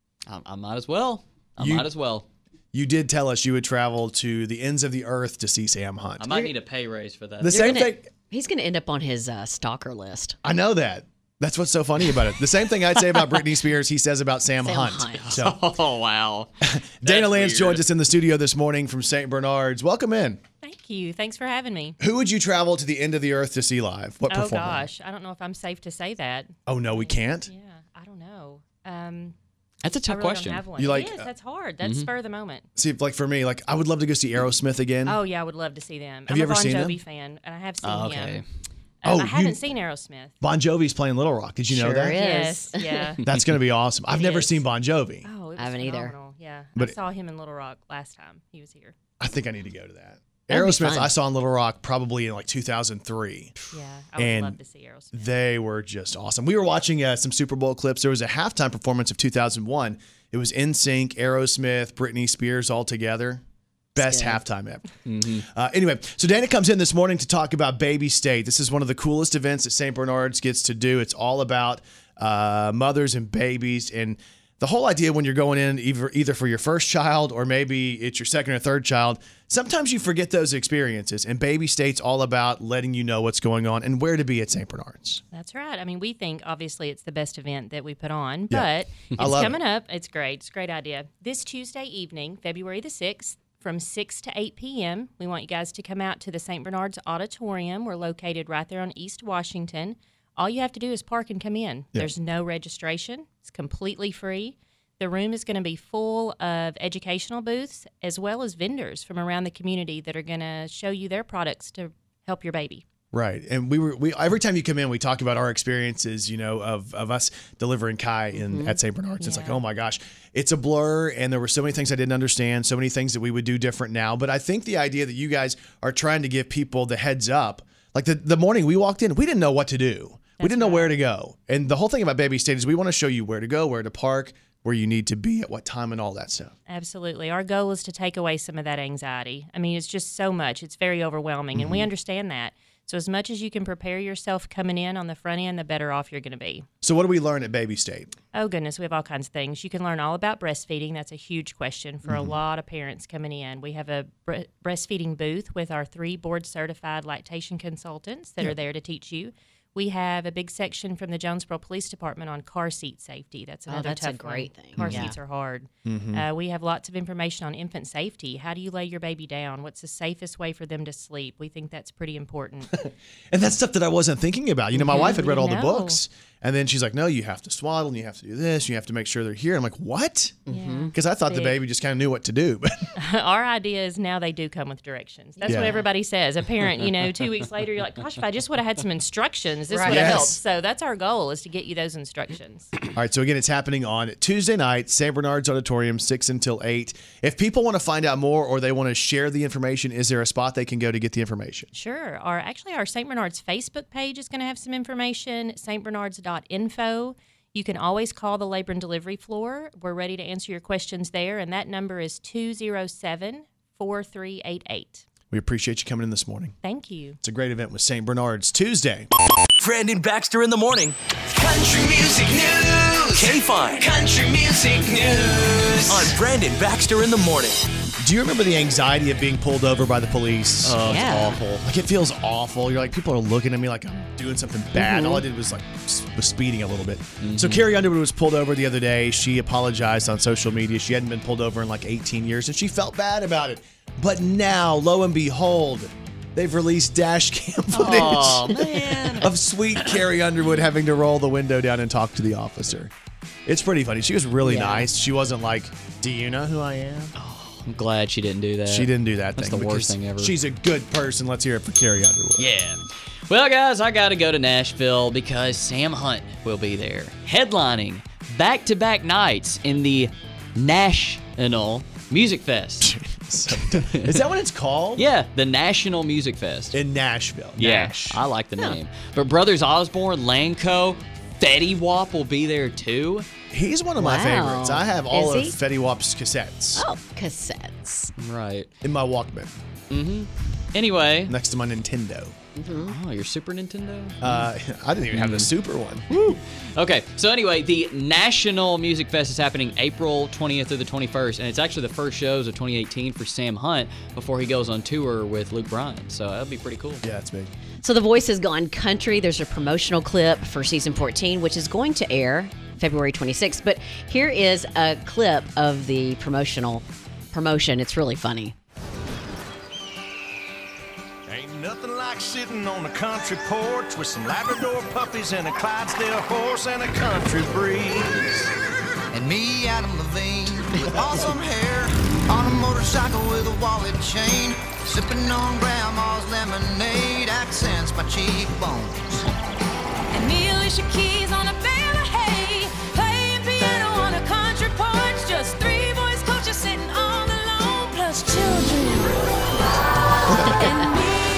Speaker 4: I might as well. Might as well.
Speaker 2: You did tell us you would travel to the ends of the earth to see Sam Hunt.
Speaker 4: I might need a pay raise for that.
Speaker 2: The same thing.
Speaker 3: He's going to end up on his stalker list.
Speaker 2: I know that. That's what's so funny about it. The same thing I'd say about Britney Spears, he says about Sam Hunt. So,
Speaker 4: oh, wow.
Speaker 2: Dana
Speaker 4: That's
Speaker 2: Lance
Speaker 4: weird.
Speaker 2: joins us in the studio this morning from St. Bernard's. Welcome in.
Speaker 11: Thank you. Thanks for having me.
Speaker 2: Who would you travel to the end of the earth to see live? What
Speaker 11: Oh,
Speaker 2: performer?
Speaker 11: gosh. I don't know if I'm safe to say that.
Speaker 2: Oh, no, we can't?
Speaker 11: Yeah, I don't know.
Speaker 4: That's a
Speaker 11: I
Speaker 4: tough
Speaker 11: really
Speaker 4: question.
Speaker 11: Don't have one.
Speaker 2: You like-
Speaker 11: it is. That's hard. That's spur of the moment.
Speaker 2: See, like for me, like I would love to go see Aerosmith again.
Speaker 11: Oh, yeah, I would love to see them.
Speaker 2: Have
Speaker 11: I'm
Speaker 2: you
Speaker 11: a
Speaker 2: ever
Speaker 11: Bon
Speaker 2: seen
Speaker 11: Jovi
Speaker 2: them?
Speaker 11: fan, and I have seen
Speaker 4: Oh, okay.
Speaker 11: him.
Speaker 2: Oh,
Speaker 11: I haven't
Speaker 2: you-
Speaker 11: seen Aerosmith.
Speaker 2: Bon Jovi's playing Little Rock. Did you know
Speaker 3: Sure
Speaker 2: that?
Speaker 3: is.
Speaker 11: Yes, yeah.
Speaker 2: That's going to be awesome. I've
Speaker 11: It
Speaker 2: never
Speaker 11: is.
Speaker 2: seen Bon Jovi.
Speaker 11: Oh, it was
Speaker 3: I haven't either.
Speaker 11: phenomenal. Yeah,
Speaker 2: But-
Speaker 11: I saw him in Little Rock last time he was here.
Speaker 2: I think I need to go to that.
Speaker 3: That'd be
Speaker 2: Aerosmith,
Speaker 3: fun.
Speaker 2: I saw in Little Rock probably in like 2003.
Speaker 11: Yeah, I would
Speaker 2: And
Speaker 11: love to see Aerosmith.
Speaker 2: They were just awesome. We were watching some Super Bowl clips. There was a halftime performance of 2001. It was NSYNC, Aerosmith, Britney Spears all together. Best halftime ever. Anyway, so Dana comes in this morning to talk about Baby State. This is one of the coolest events that St. Bernard's gets to do. It's all about mothers and babies. And the whole idea when you're going in either for your first child or maybe it's your second or third child, sometimes you forget those experiences. And Baby State's all about letting you know what's going on and where to be at St. Bernard's.
Speaker 11: That's right. I mean, we think obviously it's the best event that we put on,
Speaker 2: Yeah.
Speaker 11: but
Speaker 2: I
Speaker 11: it's
Speaker 2: love
Speaker 11: coming up. It's great. It's a great idea. This Tuesday evening, February the 6th, from 6 to 8 p.m., we want you guys to come out to the St. Bernard's Auditorium. We're located right there on East Washington. All you have to do is park and come in.
Speaker 2: Yeah.
Speaker 11: There's no registration. It's completely free. The room is going to be full of educational booths as well as vendors from around the community that are going to show you their products to help your baby.
Speaker 2: Right. And we every time you come in, we talk about our experiences, you know, of us delivering Kai at St. Bernard's. It's like, oh my gosh, it's a blur. And there were so many things I didn't understand, so many things that we would do different now. But I think the idea that you guys are trying to give people the heads up, like the morning we walked in, we didn't know what to do. We didn't know where to go. And the whole thing about Baby State is we want to show you where to go, where to park, where you need to be, at what time, and all that stuff.
Speaker 11: Absolutely. Our goal is to take away some of that anxiety. I mean, it's just so much. It's very overwhelming, and we understand that. So as much as you can prepare yourself coming in on the front end, the better off you're going to be.
Speaker 2: So what do we learn at Baby State?
Speaker 11: Oh, goodness, we have all kinds of things. You can learn all about breastfeeding. That's a huge question for a lot of parents coming in. We have a breastfeeding booth with our 3 board-certified lactation consultants that are there to teach you. We have a big section from the Jonesboro Police Department on car seat safety. That's another
Speaker 3: that's a
Speaker 11: tough
Speaker 3: great
Speaker 11: one.
Speaker 3: thing.
Speaker 11: Car
Speaker 3: Yeah.
Speaker 11: seats are hard. We have lots of information on infant safety. How do you lay your baby down? What's the safest way for them to sleep? We think that's pretty important.
Speaker 2: And that's stuff that I wasn't thinking about. You know, my wife had read all the
Speaker 11: No.
Speaker 2: books, and then she's like, no, you have to swaddle, and you have to do this, and you have to make sure they're here. I'm like, what? Because I thought the
Speaker 11: Big.
Speaker 2: baby just kind of knew what to do.
Speaker 11: Our idea is now they do come with directions. That's what
Speaker 2: Yeah.
Speaker 11: everybody says. A parent, 2 weeks later, you're like, gosh, if I just would have had some instructions, this
Speaker 3: Right.
Speaker 11: would have
Speaker 2: Yes.
Speaker 11: helped. So that's our goal, is to get you those instructions.
Speaker 2: All right, so again, it's happening on Tuesday night, St. Bernard's Auditorium, 6 until 8. If people want to find out more or they want to share the information, is there a spot they can go to get the information?
Speaker 11: Sure. Our St. Bernard's Facebook page is going to have some information, stbernards.info. You can always call the labor and delivery floor. We're ready to answer your questions there, and that number is 207-4388.
Speaker 2: We appreciate you coming in this morning.
Speaker 11: Thank you.
Speaker 2: It's a great event with St. Bernard's Tuesday.
Speaker 1: Brandon Baxter in the morning.
Speaker 10: Country music news.
Speaker 1: K-Fine
Speaker 10: Country music news.
Speaker 1: on Brandon Baxter in the morning.
Speaker 2: Do you remember the anxiety of being pulled over by the police?
Speaker 4: Oh,
Speaker 3: Yeah.
Speaker 4: it's awful.
Speaker 2: Like, it feels awful. You're like, people are looking at me like I'm doing something bad.
Speaker 3: Mm-hmm.
Speaker 2: All I did was was speeding a little bit. So Carrie Underwood was pulled over the other day. She apologized on social media. She hadn't been pulled over in like 18 years, and she felt bad about it. But now, lo and behold, they've released dash cam footage
Speaker 4: Oh, man.
Speaker 2: of sweet Carrie Underwood having to roll the window down and talk to the officer. It's pretty funny. She was really nice. She wasn't like, do you know who I am?
Speaker 4: I'm glad she didn't do that.
Speaker 2: She didn't do that
Speaker 4: That's
Speaker 2: thing.
Speaker 4: the worst
Speaker 2: because
Speaker 4: thing ever.
Speaker 2: She's a good person. Let's hear it for Carrie Underwood.
Speaker 4: Yeah. Well, guys, I got to go to Nashville because Sam Hunt will be there, headlining back-to-back nights in the National Music Fest.
Speaker 2: Is that what it's called?
Speaker 4: Yeah, the National Music Fest.
Speaker 2: In Nashville.
Speaker 4: Yeah,
Speaker 2: Nash.
Speaker 4: I like the name. But Brothers Osborne, Lanco, Fetty Wap will be there too.
Speaker 2: He's one of my
Speaker 3: Wow.
Speaker 2: favorites. I have all of
Speaker 3: Is he?
Speaker 2: Fetty Wap's cassettes
Speaker 3: Oh, cassettes.
Speaker 4: Right.
Speaker 2: in my Walkman
Speaker 4: Anyway.
Speaker 2: next to my Nintendo.
Speaker 4: Oh, your Super Nintendo?
Speaker 2: I didn't even have the Super one.
Speaker 4: Okay, so anyway, the National Music Fest is happening April 20th through the 21st, and it's actually the first shows of 2018 for Sam Hunt before he goes on tour with Luke Bryan. So that'll be pretty cool.
Speaker 2: Yeah, it's big.
Speaker 3: So The Voice has gone country. There's a promotional clip for season 14, which is going to air February 26th. But here is a clip of the promotion. It's really funny.
Speaker 8: Ain't nothing like sitting on a country porch with some Labrador puppies and a Clydesdale horse and a country breeze.
Speaker 10: And me, Adam Levine, with awesome hair, on a motorcycle with a wallet chain, sipping on grandma's lemonade, accents my cheekbones.
Speaker 9: And me, Alicia Keys on a bale of hay, playing piano on a country porch. Just three voice coaches sitting all alone, plus children. And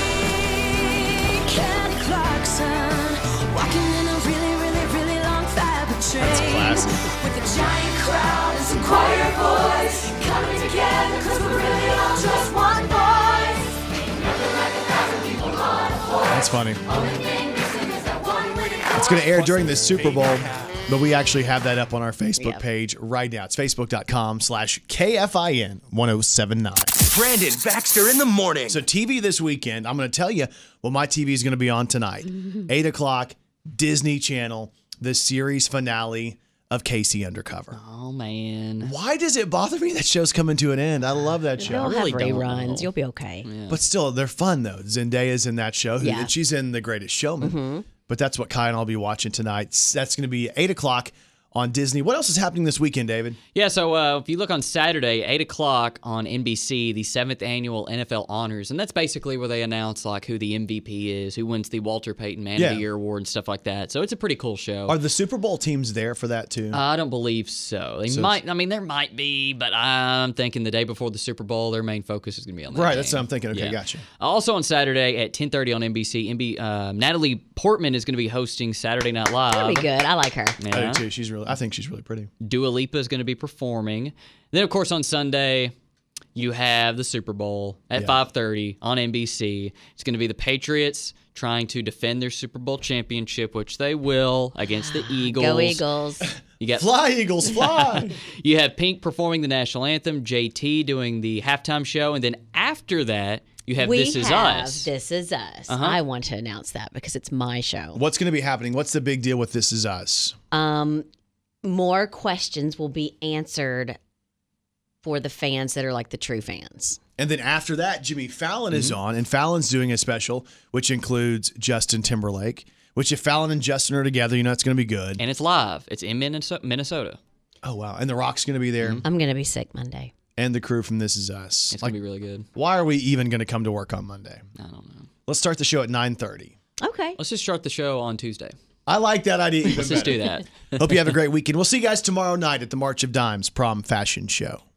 Speaker 9: me, Kelly Clarkson, walking in a really, really, really long fabric train.
Speaker 2: That's classic.
Speaker 9: With a giant crowd and some choir boys coming together, 'cause we're really all just one voice. Ain't nothing like 1,000 people on a porch.
Speaker 2: That's funny.
Speaker 9: Only thing missing is that one with a
Speaker 2: It's going to air during the Super Bowl, but we actually have that up on our Facebook
Speaker 3: Yep.
Speaker 2: page right now. It's facebook.com/KFIN 1079.
Speaker 1: Brandon Baxter in the morning.
Speaker 2: So TV this weekend, I'm going to tell you what my TV is going to be on tonight. 8 o'clock, Disney Channel, the series finale of Casey Undercover.
Speaker 4: Oh, man.
Speaker 2: Why does it bother me that show's coming to an end? I love that show.
Speaker 3: They'll
Speaker 4: really
Speaker 3: have
Speaker 4: don't
Speaker 3: reruns.
Speaker 4: know.
Speaker 3: You'll be okay.
Speaker 2: But still, they're fun, though. Zendaya's in that show.
Speaker 3: Yeah.
Speaker 2: She's in The Greatest Showman. But that's what Kai and I'll be watching tonight. That's going to be 8 o'clock on Disney. What else is happening this weekend, David?
Speaker 4: Yeah, so if you look on Saturday, 8 o'clock on NBC, the 7th Annual NFL Honors, and that's basically where they announce like who the MVP is, who wins the Walter Payton Man of the Year Award and stuff like that. So it's a pretty cool show.
Speaker 2: Are the Super Bowl teams there for that, too?
Speaker 4: I don't believe so. They might. I mean, there might be, but I'm thinking the day before the Super Bowl, their main focus is going to be on that.
Speaker 2: Right,
Speaker 4: game.
Speaker 2: that's what I'm thinking. Okay,
Speaker 4: Yeah.
Speaker 2: gotcha.
Speaker 4: Also on Saturday at 10:30 on NBC, Natalie Portman is going to be hosting Saturday Night Live.
Speaker 3: That'll be good. I like her.
Speaker 2: I
Speaker 4: Yeah.
Speaker 2: do, too. I think she's really pretty.
Speaker 4: Dua Lipa is going to be performing. Then, of course, on Sunday, you have the Super Bowl at 5:30 on NBC. It's going to be the Patriots trying to defend their Super Bowl championship, which they will, against the Eagles.
Speaker 3: Go Eagles.
Speaker 4: You got
Speaker 2: Fly, Eagles, fly!
Speaker 4: You have Pink performing the national anthem, JT doing the halftime show, and then after that, you have This Is Us.
Speaker 3: This Is Us.
Speaker 4: Uh-huh.
Speaker 3: I want to announce that because it's my show.
Speaker 2: What's going to be happening? What's the big deal with This Is Us?
Speaker 3: More questions will be answered for the fans that are like the true fans.
Speaker 2: And then after that, Jimmy Fallon is on, and Fallon's doing a special, which includes Justin Timberlake, which if Fallon and Justin are together, you know it's going to be good.
Speaker 4: And it's live. It's in Minnesota.
Speaker 2: Oh, wow. And The Rock's going to be there,
Speaker 3: I'm going to be sick Monday.
Speaker 2: and the crew from This Is Us.
Speaker 4: It's going to be really good.
Speaker 2: Why are we even going to come to work on Monday?
Speaker 4: I don't know.
Speaker 2: Let's start the show at 9:30.
Speaker 3: Okay.
Speaker 4: Let's just start the show on Tuesday.
Speaker 2: I like that idea.
Speaker 4: Let's just do that.
Speaker 2: Hope you have a great weekend. We'll see you guys tomorrow night at the March of Dimes Prom Fashion Show.